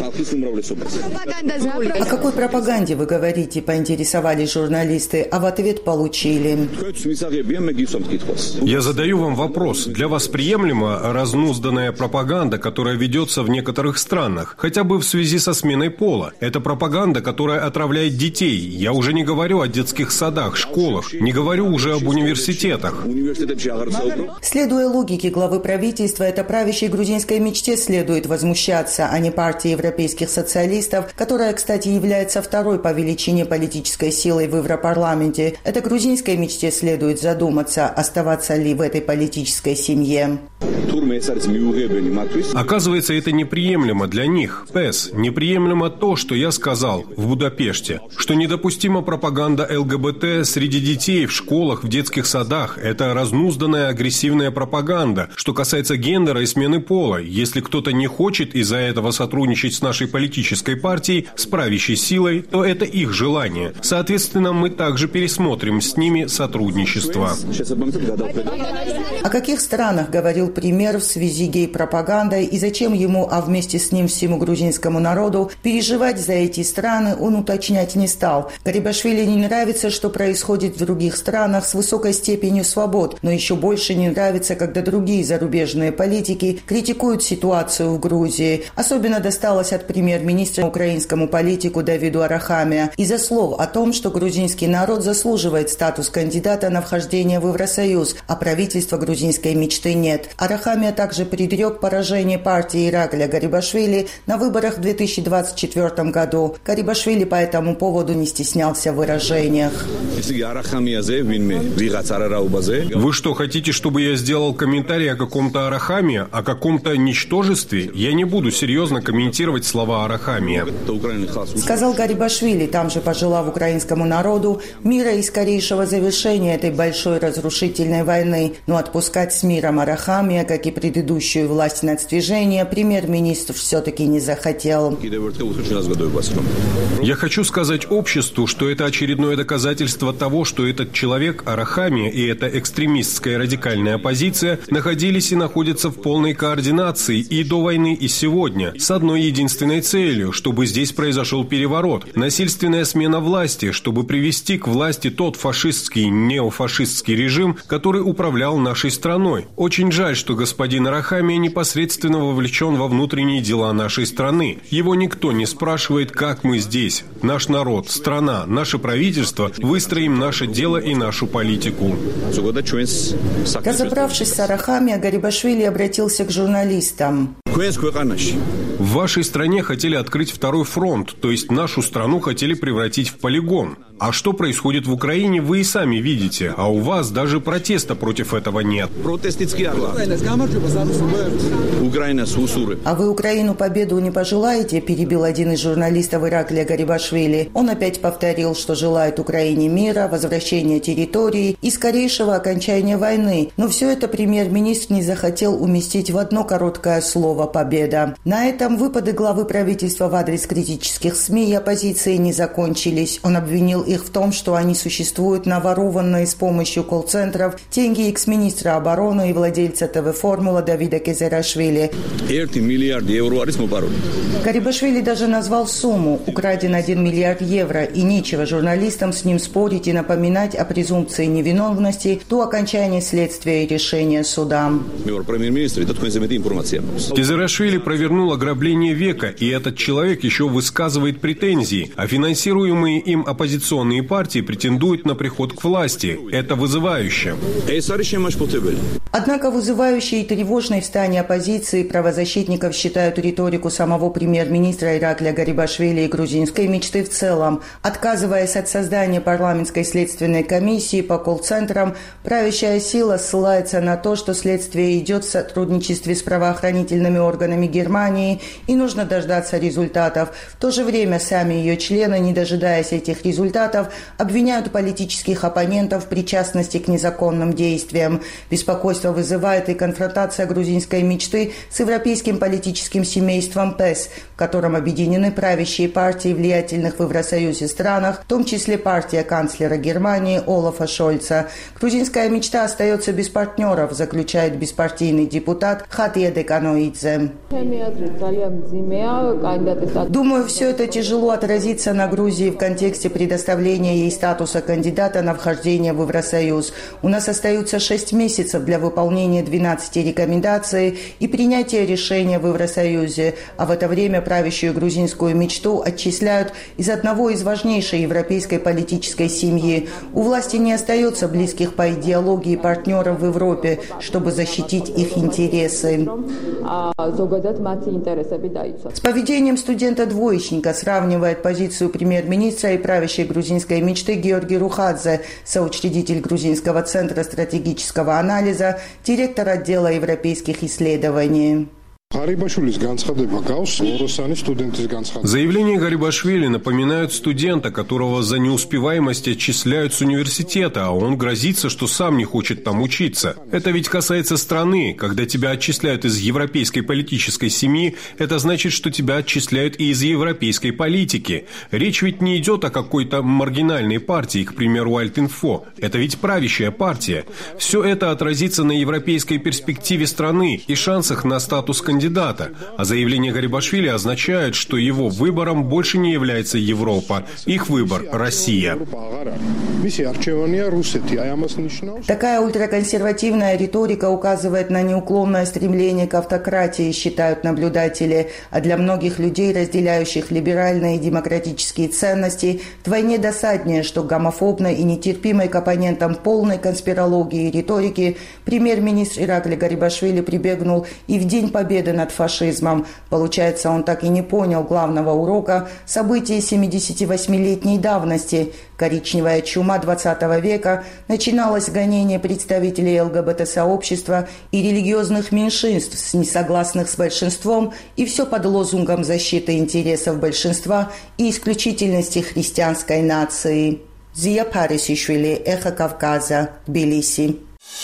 О какой пропаганде вы говорите, поинтересовались журналисты, а в ответ получили. Я задаю вам вопрос. Для вас приемлема разнузданная пропаганда, которая ведется в некоторых странах, хотя бы в связи со сменой пола? Это пропаганда, которая отравляет детей. Я уже не говорю о детских садах, школах, не говорю уже об университетах. Следуя логике главы правительства, это правящей грузинской мечте следует возмущаться, а не партии европейских социалистов, которая, кстати, является второй по величине политической силой в Европарламенте. Это грузинской мечте следует задуматься, оставаться ли в этой политической семье. Оказывается, это неприемлемо для них. ПЭС, неприемлемо то, что я сказал в Будапеште, что недопустима пропаганда ЛГБТ среди детей в школах, в детских садах. Это разнузданная агрессивная пропаганда. Что касается гендера и смены пола, если кто-то не хочет из-за этого сотрудничать с нашей политической партией, с правящей силой, то это их желание. Соответственно, мы также пересмотрим с ними сотрудничество. О каких странах говорил премьер в связи с гей-пропагандой и зачем ему, а вместе с ним всему грузинскому народу, переживать за эти страны, он уточнять не стал. Гарибашвили не нравится, что происходит в других странах с высокой степенью свобод, но еще больше не нравится, когда другие зарубежные политики критикуют ситуацию в Грузии. Особенно досталось от премьер-министра украинскому политику Давиду Арахамия из-за слов о том, что грузинский народ заслуживает статус кандидата на вхождение в Евросоюз, а правительства грузинской мечты нет. Арахамия также предрек поражение партии Иракля Гарибашвили на выборах в две тысячи двадцать четвёртом году. Гарибашвили по этому поводу не стеснялся в выражениях. Вы что, хотите, чтобы я сделал комментарий о каком-то Арахамии, о каком-то ничтожестве? Я не буду серьезно комментировать слова Арахамия. Сказал Гарибашвили, там же пожелав украинскому народу мира и скорейшего завершения этой большой разрушительной войны. Но отпускать с миром Арахамия, как и предыдущую власть нацдвижения, премьер-министр все-таки не захотел. Я хочу сказать обществу, что это очередное доказательство того, что этот человек, Арахамия, и эта экстремистская радикальная оппозиция находились и находятся в полной координации и до войны, и сегодня, с одной единственной целью, чтобы здесь произошел переворот, насильственная смена власти, чтобы привести к власти тот фашистский, неофашистский режим, который управлял нашей страной. Очень жаль, что господин Арахамия непосредственно вовлечен во внутренние дела нашей страны. Его никто не спрашивает, как мы здесь, наш народ, страна, наше правительство, выстроим наше дело и нашу политику. Разобравшись с Арахамия, Гарибашвили обратился к журналистам. В вашей стране хотели открыть второй фронт, то есть нашу страну хотели превратить в полигон. А что происходит в Украине, вы и сами видите, а у вас даже протеста против этого нет. А вы Украину победу не пожелаете, перебил один из журналистов Ираклия Гарибашвили. Он опять повторил, что желает Украине мира, возвращения территории и скорейшего окончания войны. Но все это премьер-министр не захотел уместить в одно короткое слово «победа». На этом выпады главы правительства в адрес критических СМИ и оппозиции не закончились. Он обвинил их в том, что они существуют на ворованные с помощью колл-центров деньги экс-министра обороны и владельца ТВ-формула Давида Кезерашвили. Гарибашвили даже назвал сумму – украден один миллиард евро, и нечего журналистам с ним спорить и напоминать о презумпции невиновности до окончания следствия и решения суда. Кезерашвили провернул ограбление века, и этот человек еще высказывает претензии, а финансируемые им оппозиционные партии претендуют на приход к власти. Это вызывающе. Однако вызывающей и тревожной в стане оппозиции правозащитников считают риторику самого премьер-министра Иракля Гарибашвили и грузинской мечты в целом. Отказываясь от создания парламентской следственной комиссии по колл-центрам, правящая сила ссылается на то, что следствие идет в сотрудничестве с правоохранительными органами Германии и нужно дождаться результатов. В то же время сами ее члены, не дожидаясь этих результатов, обвиняют политических оппонентов в причастности к незаконным действиям. Беспокойство вызывает и конфронтация грузинской мечты с европейским политическим семейством ПЭС, в котором объединены правящие партии влиятельных в Евросоюзе странах, в том числе партия канцлера Германии Олафа Шольца. Грузинская мечта остается без партнеров, заключает беспартийный депутат Хатия Деканоидзе. Думаю, все это тяжело отразится на Грузии в контексте предоставления ей статуса кандидата на вхождение в Евросоюз. У нас остаются шесть месяцев для выполнения двенадцати рекомендаций и принятия решения в Евросоюзе, а в это время правящую грузинскую мечту отчисляют из одного из важнейшей европейской политической семьи. У власти не остается близких по идеологии партнеров в Европе, чтобы защитить их интересы. С поведением студента-двоечника сравнивает позицию премьер-министра и правящей грузинской мечты Георгий Рухадзе, соучредитель Грузинского центра стратегического анализа, директор отдела европейских исследований. Заявления Гарибашвили напоминают студента, которого за неуспеваемость отчисляют с университета, а он грозится, что сам не хочет там учиться. Это ведь касается страны. Когда тебя отчисляют из европейской политической семьи, это значит, что тебя отчисляют и из европейской политики. Речь ведь не идет о какой-то маргинальной партии, к примеру, Альтинфо. Это ведь правящая партия. Все это отразится на европейской перспективе страны и шансах на статус кандидата. Кандидата. А заявление Гарибашвили означает, что его выбором больше не является Европа. Их выбор – Россия. Такая ультраконсервативная риторика указывает на неуклонное стремление к автократии, считают наблюдатели. А для многих людей, разделяющих либеральные и демократические ценности, вдвойне досаднее, что гомофобной и нетерпимой к оппонентам полной конспирологии и риторики премьер-министр Иракли Гарибашвили прибегнул и в День Победы над фашизмом. Получается, он так и не понял главного урока событий семидесятивосьмилетней давности. Коричневая чума двадцатого века начиналось гонение представителей ЛГБТ-сообщества и религиозных меньшинств, несогласных с большинством, и все под лозунгом защиты интересов большинства и исключительности христианской нации. Зия Парисишвили, Эхо Кавказа, Тбилиси.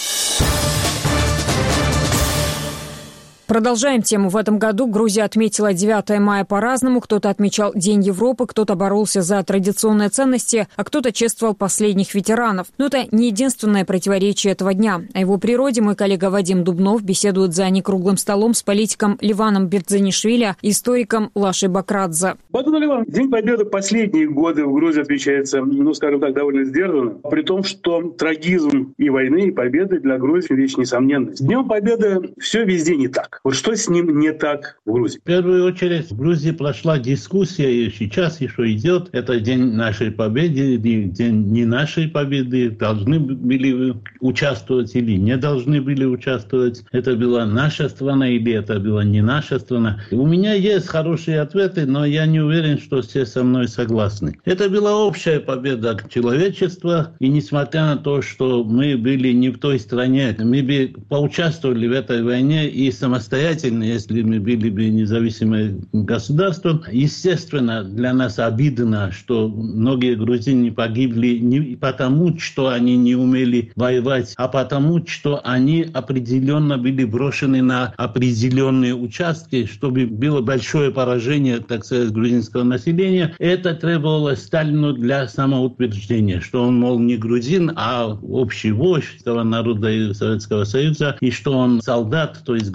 Продолжаем тему. В этом году Грузия отметила девятое мая по-разному. Кто-то отмечал День Европы, кто-то боролся за традиционные ценности, а кто-то чествовал последних ветеранов. Но это не единственное противоречие этого дня. О его природе мой коллега Вадим Дубнов беседует за некруглым столом с политиком Ливаном Бердзанишвили и историком Лашей Бакрадзе. День Победы последние годы в Грузии отмечается, ну, скажем так, довольно сдержанно. При том, что трагизм и войны, и победы для Грузии вещь несомненная. С Днем Победы все везде не так. Вот что с ним не так в Грузии? В первую очередь в Грузии прошла дискуссия, и сейчас еще идет. Это день нашей победы, день не нашей победы. Должны были участвовать или не должны были участвовать. Это была наша страна или это была не наша страна. У меня есть хорошие ответы, но я не уверен, что все со мной согласны. Это была общая победа человечества, и несмотря на то, что мы были не в той стране, мы бы поучаствовали в этой войне и самостоятельно, если мы были бы независимым государством. Естественно, для нас обидно, что многие грузины погибли не потому, что они не умели воевать, а потому, что они определенно были брошены на определенные участки, чтобы было большое поражение, так сказать, грузинского населения. Это требовалось Сталину для самоутверждения, что он, мол, не грузин, а общий вождь этого народа и Советского Союза, и что он солдат, то есть грузин,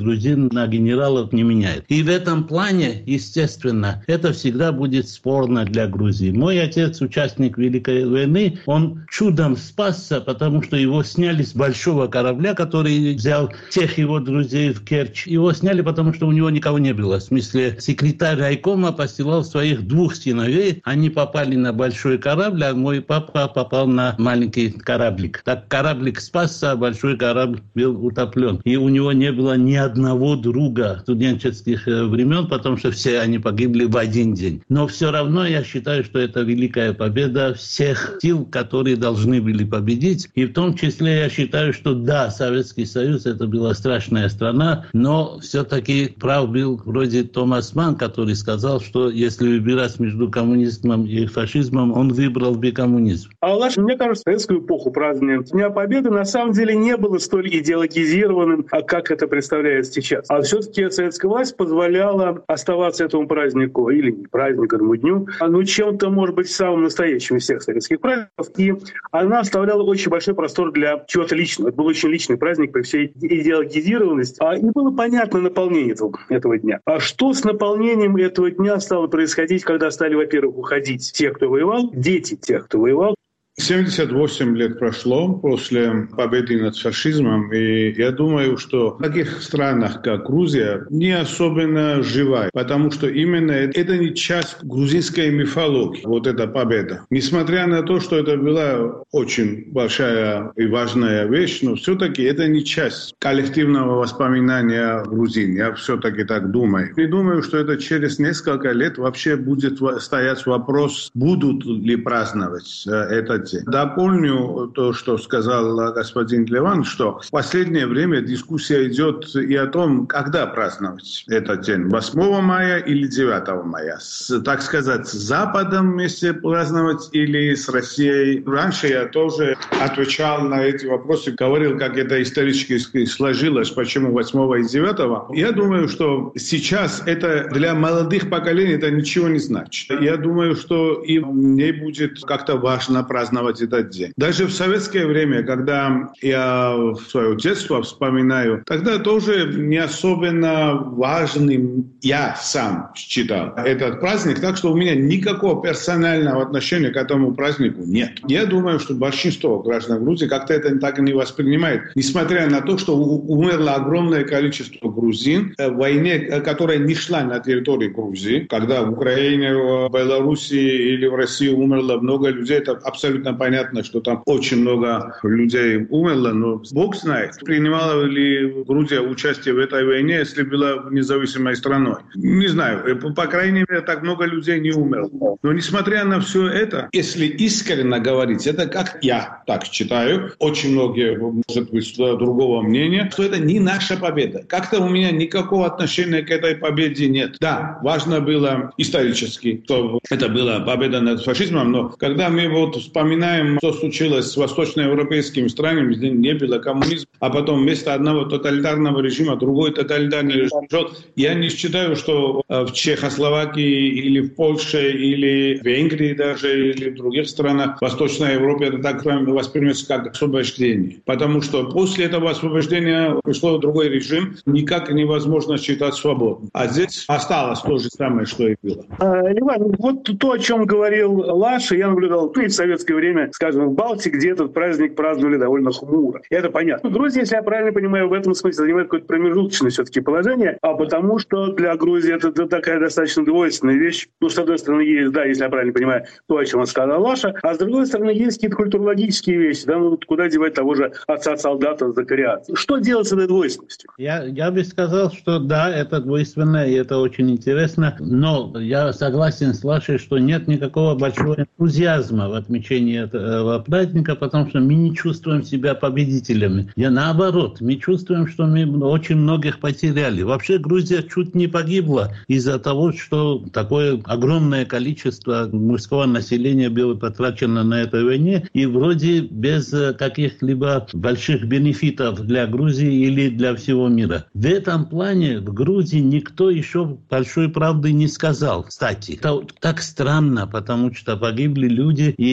на генералов не меняет. И в этом плане, естественно, это всегда будет спорно для Грузии. Мой отец, участник Великой войны, он чудом спасся, потому что его сняли с большого корабля, который взял тех его друзей в Керчь. Его сняли, потому что у него никого не было. В смысле, секретарь райкома посылал своих двух сыновей, они попали на большой корабль, а мой папа попал на маленький кораблик. Так кораблик спасся, а большой корабль был утоплен. И у него не было ни одного друга студенческих времен, потому что все они погибли в один день. Но все равно я считаю, что это великая победа всех сил, которые должны были победить. И в том числе я считаю, что да, Советский Союз это была страшная страна, но все-таки прав был вроде Томас Ман, который сказал, что если выбирать между коммунизмом и фашизмом, он выбрал бы коммунизм. А Лаш, мне кажется, в советскую эпоху празднование Дня Победы на самом деле не было столь идеологизированным, как это представляется сейчас. А все-таки советская власть позволяла оставаться этому празднику, или не празднику, этому дню, ну чем-то, может быть, самым настоящим из всех советских праздников. И она оставляла очень большой простор для чего-то личного. Это был очень личный праздник при всей идеологизированности. А и было понятно наполнение этого, этого дня. А что с наполнением этого дня стало происходить, когда стали, во-первых, уходить те, кто воевал, дети тех, кто воевал? семьдесят восемь лет прошло после победы над фашизмом, и я думаю, что в таких странах, как Грузия, не особенно живая, потому что именно это не часть грузинской мифологии, вот эта победа. Несмотря на то, что это была очень большая и важная вещь, но все-таки это не часть коллективного воспоминания грузин. Я все-таки так думаю. И думаю, что это через несколько лет вообще будет стоять вопрос, будут ли праздновать это. Дополню то, что сказал господин Леван, что в последнее время дискуссия идет и о том, когда праздновать этот день. восьмого мая или девятого мая. С, так сказать, с Западом вместе праздновать или с Россией. Раньше я тоже отвечал на эти вопросы, говорил, как это исторически сложилось, почему восьмого и девятого. Я думаю, что сейчас это для молодых поколений это ничего не значит. Я думаю, что им не будет как-то важно праздновать этот день. Даже в советское время, когда я в свое детство вспоминаю, тогда тоже не особенно важным я сам считал этот праздник, так что у меня никакого персонального отношения к этому празднику нет. Я думаю, что большинство граждан Грузии как-то это так и не воспринимает, несмотря на то, что умерло огромное количество грузин в войне, которая не шла на территории Грузии, когда в Украине, в Белоруссии или в России умерло много людей, это абсолютно понятно, что там очень много людей умерло, но Бог знает, принимала ли Грузия участие в этой войне, если была независимой страной. Не знаю, по крайней мере, так много людей не умерло. Но несмотря на все это, если искренне говорить, это как я так считаю, очень многие, может быть, другого мнения, что это не наша победа. Как-то у меня никакого отношения к этой победе нет. Да, важно было исторически, что это была победа над фашизмом, но когда мы вот вспоминаем, что случилось с восточноевропейскими странами, где не было коммунизма, а потом вместо одного тоталитарного режима другой тоталитарный режим. Я не считаю, что в Чехословакии или в Польше, или в Венгрии даже, или в других странах Восточной Европы это так воспринимается как освобождение. Потому что после этого освобождения пришло другой режим, никак невозможно считать свободным. А здесь осталось то же самое, что и было. Иван, вот то, о чем говорил Лаша, я наблюдал и в советское время, скажем, в Балтике, где этот праздник праздновали довольно хмуро. И это понятно. Грузия, если я правильно понимаю, в этом смысле занимает какое-то промежуточное все-таки положение, а потому что для Грузии это, это такая достаточно двойственная вещь. Ну, с одной стороны, есть, да, если я правильно понимаю, то, о чем он сказал Лаша, а с другой стороны, есть какие-то культурологические вещи, да, ну, куда девать того же отца-солдата Закариадзе. Что делать с этой двойственностью? Я, я бы сказал, что да, это двойственно, и это очень интересно, но я согласен с Лашей, что нет никакого большого энтузиазма в отмечении этого праздника, потому что мы не чувствуем себя победителями. Я наоборот, мы чувствуем, что мы очень многих потеряли. Вообще Грузия чуть не погибла из-за того, что такое огромное количество мужского населения было потрачено на этой войне, и вроде без каких-либо больших бенефитов для Грузии или для всего мира. В этом плане в Грузии никто еще большой правды не сказал. Кстати, это так странно, потому что погибли люди, и они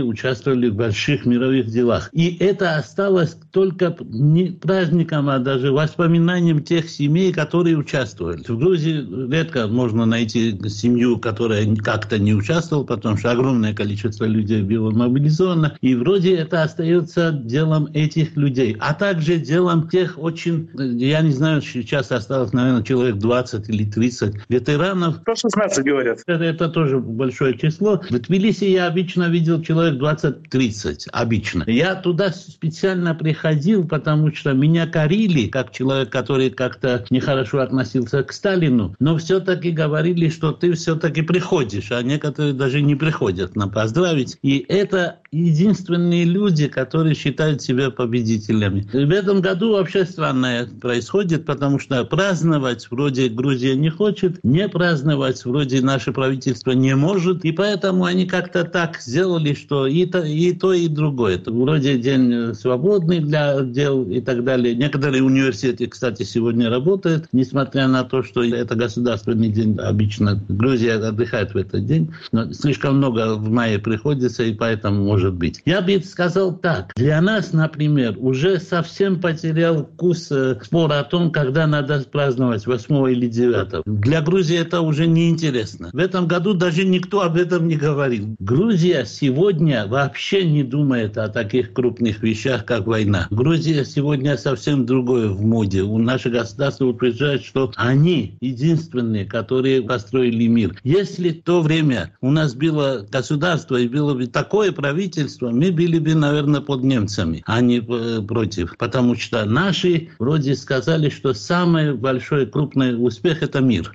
они участвовали в больших мировых делах. И это осталось только не праздником, а даже воспоминанием тех семей, которые участвовали. В Грузии редко можно найти семью, которая как-то не участвовала, потому что огромное количество людей было мобилизовано. И вроде это остается делом этих людей. А также делом тех очень, я не знаю, сейчас осталось, наверное, человек двадцать или тридцать ветеранов. Про шестнадцать говорят. Это, это тоже большое число. В Тбилиси я обычно видел человек двадцать-тридцать. Обычно. Я туда специально приходил, потому что меня корили, как человек, который как-то нехорошо относился к Сталину. Но все-таки говорили, что ты все-таки приходишь, а некоторые даже не приходят нам поздравить. И это единственные люди, которые считают себя победителями. В этом году вообще странное происходит, потому что праздновать вроде Грузия не хочет, не праздновать вроде наше правительство не может, и поэтому они как-то так сделали, что и то, и то, и другое. Это вроде день свободный для дел и так далее. Некоторые университеты, кстати, сегодня работают, несмотря на то, что это государственный день, обычно Грузия отдыхает в этот день, но слишком много в мае приходится, и поэтому может быть. Я бы сказал так. Для нас, например, уже совсем потерял вкус э, спор о том, когда надо праздновать восьмого или девятого. Для Грузии это уже неинтересно. В этом году даже никто об этом не говорил. Грузия сегодня вообще не думает о таких крупных вещах, как война. Грузия сегодня совсем другое в моде. У нашего государства утверждают, что они единственные, которые построили мир. Если в то время у нас было государство и было бы такое правительство, мы были бы, наверное, под немцами, а не э, против. Потому что наши вроде сказали, что самый большой крупный успех – это мир.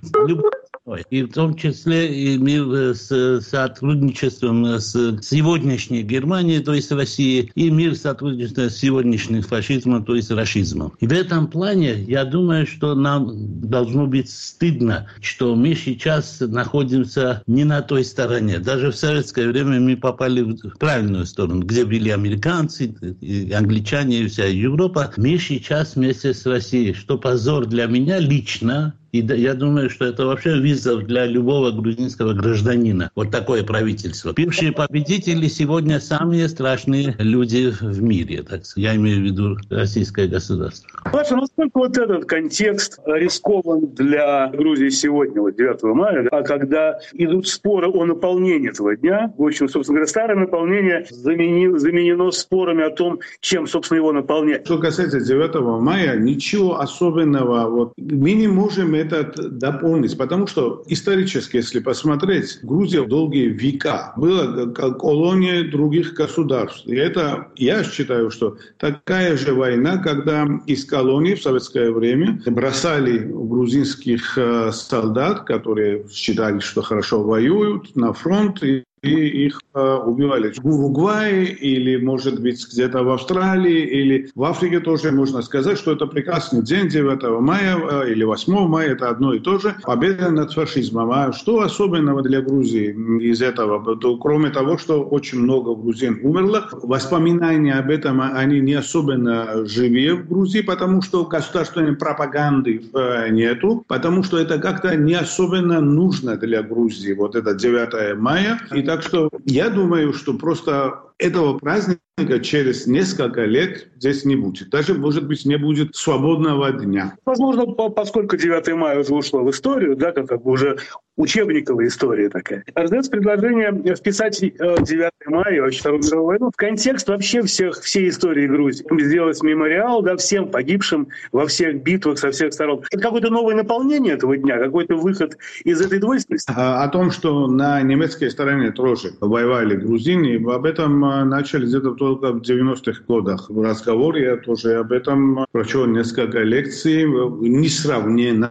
И в том числе и мир с сотрудничеством с сегодняшней Германией, то есть Россией, и мир сотрудничества с сегодняшним фашизмом, то есть рашизмом. И в этом плане я думаю, что нам должно быть стыдно, что мы сейчас находимся не на той стороне. Даже в советское время мы попали в правильную сторону, где были американцы, и англичане и вся Европа. Мы сейчас вместе с Россией, что позор для меня лично. И я думаю, что это вообще вызов для любого грузинского гражданина. Вот такое правительство. Бывшие победители сегодня самые страшные люди в мире. Так я имею в виду российское государство. Паша, насколько вот этот контекст рискован для Грузии сегодня, вот девятого мая, а когда идут споры о наполнении этого дня, в общем, собственно говоря, старое наполнение заменено, заменено спорами о том, чем, собственно, его наполнять. Что касается девятого мая, ничего особенного. Вот, мы не можем это дополнить, потому что исторически, если посмотреть, Грузия долгие века была колонией других государств. И это, я считаю, что такая же война, когда из колонии в советское время бросали грузинских солдат, которые считали, что хорошо воюют, на фронт, и и их э, убивали в Уругвае или, может быть, где-то в Австралии или в Африке тоже можно сказать, что это прекрасный день девятого мая э, или восьмого мая, это одно и то же. Победа над фашизмом. А что особенного для Грузии из этого? Кроме того, что очень много грузин умерло, воспоминания об этом, они не особенно живые в Грузии, потому что государственной пропаганды э, нету, потому что это как-то не особенно нужно для Грузии, вот это девятое мая. И так что я думаю, что просто этого праздника через несколько лет здесь не будет. Даже, может быть, не будет свободного дня. Возможно, поскольку девятое мая уже ушло в историю, да, как, как бы уже учебниковая история такая. Рождается предложение вписать девятое мая, вообще Вторую мировую войну, в контекст вообще всех, всей истории Грузии. Сделать мемориал, да, всем погибшим во всех битвах со всех сторон. Это какое-то новое наполнение этого дня, какой-то выход из этой двойственности. А, о том, что на немецкой стороне тоже воевали грузины, об этом начали где-то только в девяностых годах. В разговоре я тоже об этом прочел несколько лекций. Несравненно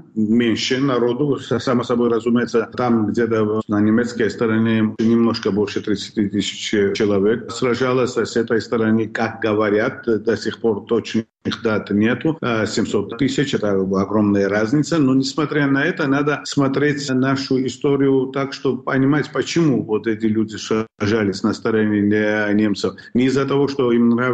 меньше народу, само собой разумеется, там где-то на немецкой стороне немножко больше тридцать тысяч человек сражалось, а с этой стороны, как говорят, до сих пор точных дат нету, семьсот тысяч, это огромная разница, но несмотря на это, надо смотреть нашу историю так, чтобы понимать, почему вот эти люди сражались на стороне немцев. Не из-за того, что им нравилось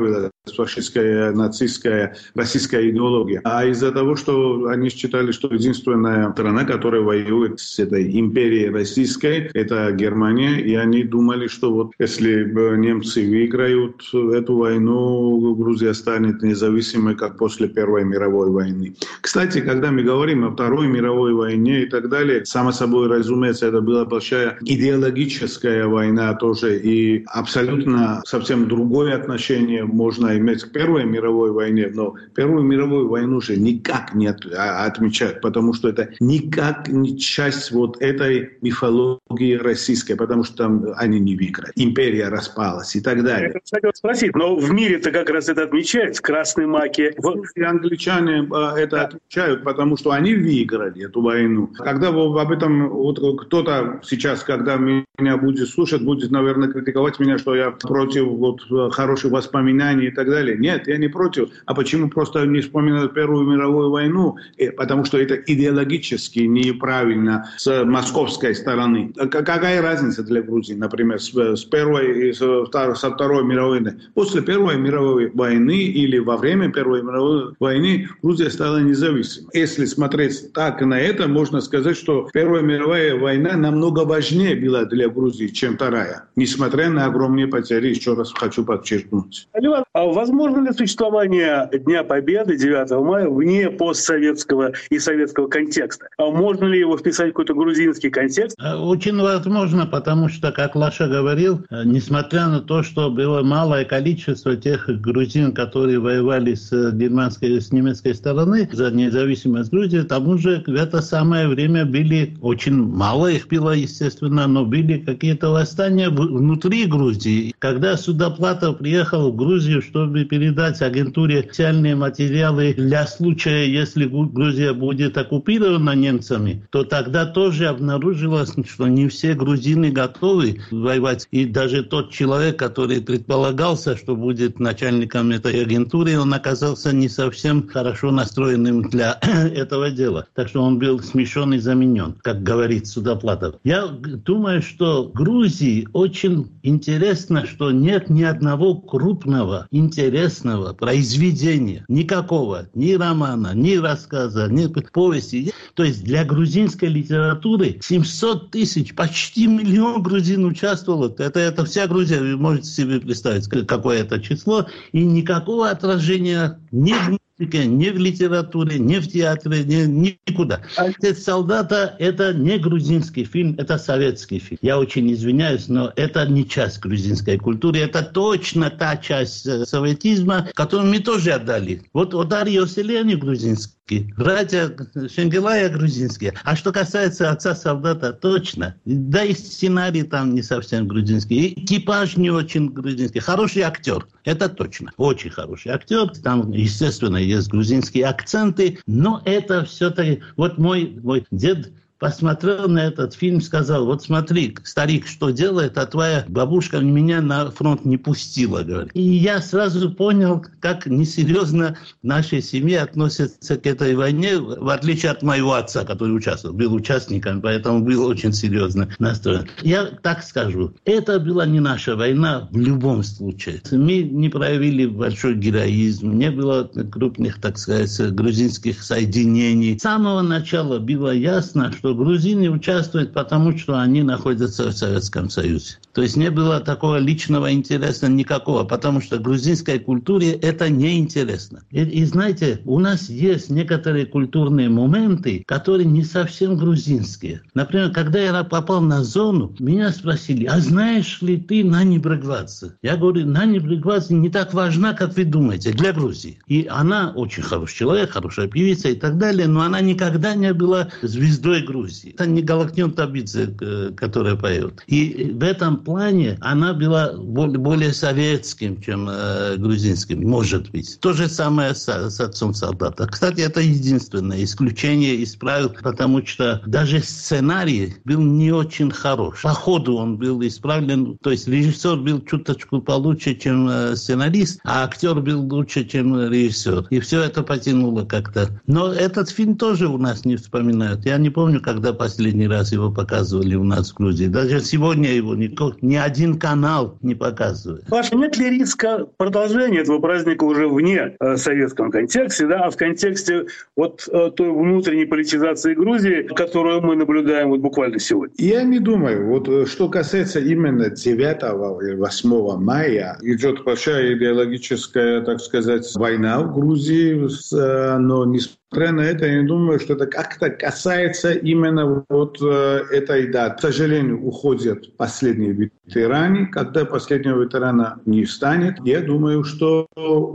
фашистская, нацистская, российская идеология, а из-за того, что они считали, что единственная страна, которая воюет с этой империей российской, это Германия, и они думали, что вот если немцы выиграют эту войну, Грузия станет независимой, как после Первой мировой войны. Кстати, когда мы говорим о Второй мировой войне и так далее, само собой разумеется, это была большая идеологическая война тоже, и абсолютно совсем другое отношение можно иметь к Первой мировой войне, но Первую мировую войну же никак не отмечают, потому что это никак не часть вот этой мифологии российской, потому что там они не выиграли, империя распалась и так далее. Я хотел спросить, но в мире-то как раз это отмечается, красные маки. И англичане это отмечают, потому что они выиграли эту войну. Когда об этом вот кто-то сейчас, когда меня будет слушать, будет, наверное, критиковать меня, что я против вот хороших воспоминаний и так далее. Нет, я не против. А почему просто не вспоминают Первую мировую войну? Потому что это идеологически неправильно с московской стороны. Какая разница для Грузии, например, с, с Первой и со Второй мировой войны? После Первой мировой войны или во время Первой мировой войны Грузия стала независимой. Если смотреть так на это, можно сказать, что Первая мировая война намного важнее была для Грузии, чем Вторая. Несмотря на огромные потери, еще раз хочу подчеркнуть. Ливан, а возможно ли существование Дня Победы девятого мая вне постсоветского и советского контекста? А можно ли его вписать в какой-то грузинский контекст? Очень возможно, потому что, как Лаша говорил, несмотря на то, что было малое количество тех грузин, которые воевали с германской, с немецкой стороны за независимость Грузии, к тому же в это самое время были, очень мало их было, естественно, но были какие-то восстания внутри Грузии. Когда Судоплатов приехал в Грузию, чтобы передать агентуре специальные материалы для случая, если Грузия будет оккупирована немцами, то тогда тоже обнаружилось, что не все грузины готовы воевать. И даже тот человек, который предполагался, что будет начальником этой агентуры, он оказался не совсем хорошо настроенным для этого дела. Так что он был смещен и заменен, как говорит Судоплатов. Я думаю, что Грузии очень интересно, что нет ни одного крупного, интересного произведения. Никакого. Ни романа, ни рассказа, ни повести. То есть для грузинской литературы семьсот тысяч, почти миллион грузин участвовало. Это, это вся Грузия. Вы можете себе представить, какое это число. И никакого отражения ни в ни в литературе, ни в театре, ни, никуда. «Отец солдата» — это не грузинский фильм, это советский фильм. Я очень извиняюсь, но это не часть грузинской культуры. Это точно та часть советизма, которую мы тоже отдали. Вот удар Йоселени грузинский, братья Шенгелая грузинские. А что касается «Отца солдата», точно. Да и сценарий там не совсем грузинский. И экипаж не очень грузинский. Хороший актер. Это точно. Очень хороший актер. Там, естественно, есть грузинские акценты, но это все-таки... Вот мой, мой дед посмотрел на этот фильм, сказал: вот смотри, старик, что делает, а твоя бабушка меня на фронт не пустила, говорит. И я сразу понял, как несерьезно в нашей семье относятся к этой войне, в отличие от моего отца, который участвовал, был участником, поэтому был очень серьезно настроен. Я так скажу, это была не наша война в любом случае. Мы не проявили большой героизм, не было крупных, так сказать, грузинских соединений. С самого начала было ясно, что грузины участвуют, потому что они находятся в Советском Союзе. То есть не было такого личного интереса никакого, потому что грузинской культуре это неинтересно. И, и знаете, у нас есть некоторые культурные моменты, которые не совсем грузинские. Например, когда я попал на зону, меня спросили: а знаешь ли ты Нани Брэгвадзе? Я говорю: Нани Брэгвадзе не так важна, как вы думаете, для Грузии. И она очень хороший человек, хорошая певица и так далее, но она никогда не была звездой Грузии. Это не Галактион Табидзе, которая поет. И в этом плане она была более советским, чем э, грузинским, может быть. То же самое с, с «Отцом солдата». Кстати, это единственное исключение из правил, потому что даже сценарий был не очень хорош. По ходу он был исправлен, то есть режиссер был чуточку получше, чем э, сценарист, а актер был лучше, чем режиссер. И все это потянуло как-то. Но этот фильм тоже у нас не вспоминают. Я не помню, когда последний раз его показывали у нас в Грузии. Даже сегодня его никто, ни один канал не показывает. Паша, нет ли риска продолжения этого праздника уже вне э, советском контексте, да, а в контексте вот э, той внутренней политизации Грузии, которую мы наблюдаем вот буквально сегодня? Я не думаю. Вот что касается именно девятого или восьмого мая, идет большая идеологическая, так сказать, война в Грузии, но несмотря на это, я не думаю, что это как-то касается именно вот этой даты. К сожалению, уходят последние ветераны. Когда последнего ветерана не станет, я думаю, что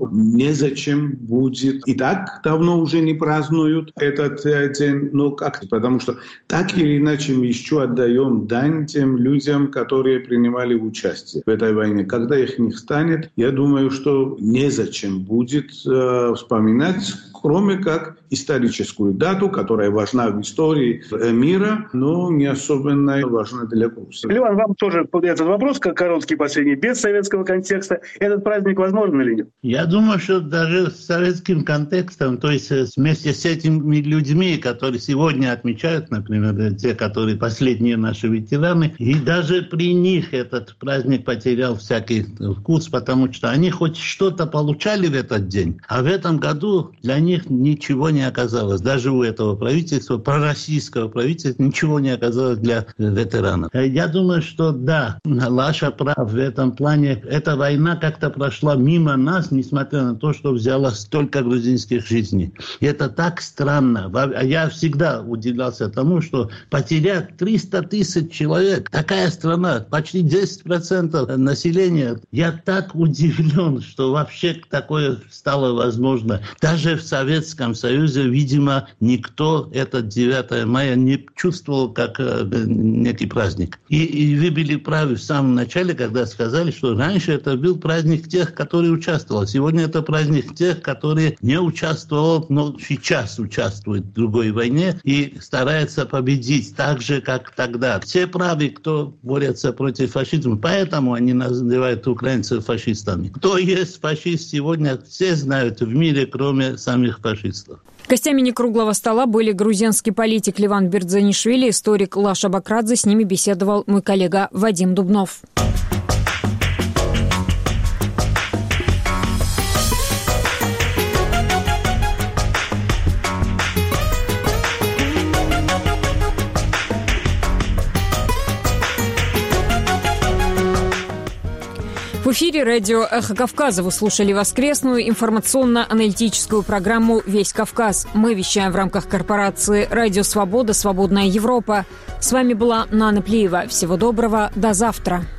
незачем будет. И так давно уже не празднуют этот день, ну как, потому что так или иначе мы еще отдаем дань тем людям, которые принимали участие в этой войне. Когда их не станет, я думаю, что незачем будет э, вспоминать, кроме как историческую дату, которая важна в истории мира, но не особенно важна для Грузии. Леван, вам тоже этот вопрос, как короткий последний, без советского контекста. Этот праздник возможен или нет? Я думаю, что даже с советским контекстом, то есть вместе с этими людьми, которые сегодня отмечают, например, те, которые последние наши ветераны, и даже при них этот праздник потерял всякий вкус, потому что они хоть что-то получали в этот день, а в этом году для них ничего не оказалось. Даже у этого правительства, пророссийского правительства, ничего не оказалось для ветеранов. Я думаю, что да, Лаша прав в этом плане. Эта война как-то прошла мимо нас, несмотря на то, что взяла столько грузинских жизней. И это так странно. Я всегда удивлялся тому, что потерять триста тысяч человек, такая страна, почти десять процентов населения. Я так удивлен, что вообще такое стало возможно. Даже в Советском Союзе, видимо, никто этот девятое мая не чувствовал как э, некий праздник. И, и вы были правы в самом начале, когда сказали, что раньше это был праздник тех, которые участвовали. Сегодня это праздник тех, которые не участвовали, но сейчас участвуют в другой войне и стараются победить так же, как тогда. Все правы, кто борется против фашизма, поэтому они называют украинцев фашистами. Кто есть фашист сегодня, все знают в мире, кроме самих фашистов. Гостями некруглого стола были грузинский политик Леван Бердзанишвили, историк Лаша Бакрадзе. С ними беседовал мой коллега Вадим Дубнов. В эфире радио «Эхо Кавказа» вы слушали воскресную информационно-аналитическую программу «Весь Кавказ». Мы вещаем в рамках корпорации «Радио Свобода. Свободная Европа». С вами была Нана Плиева. Всего доброго. До завтра.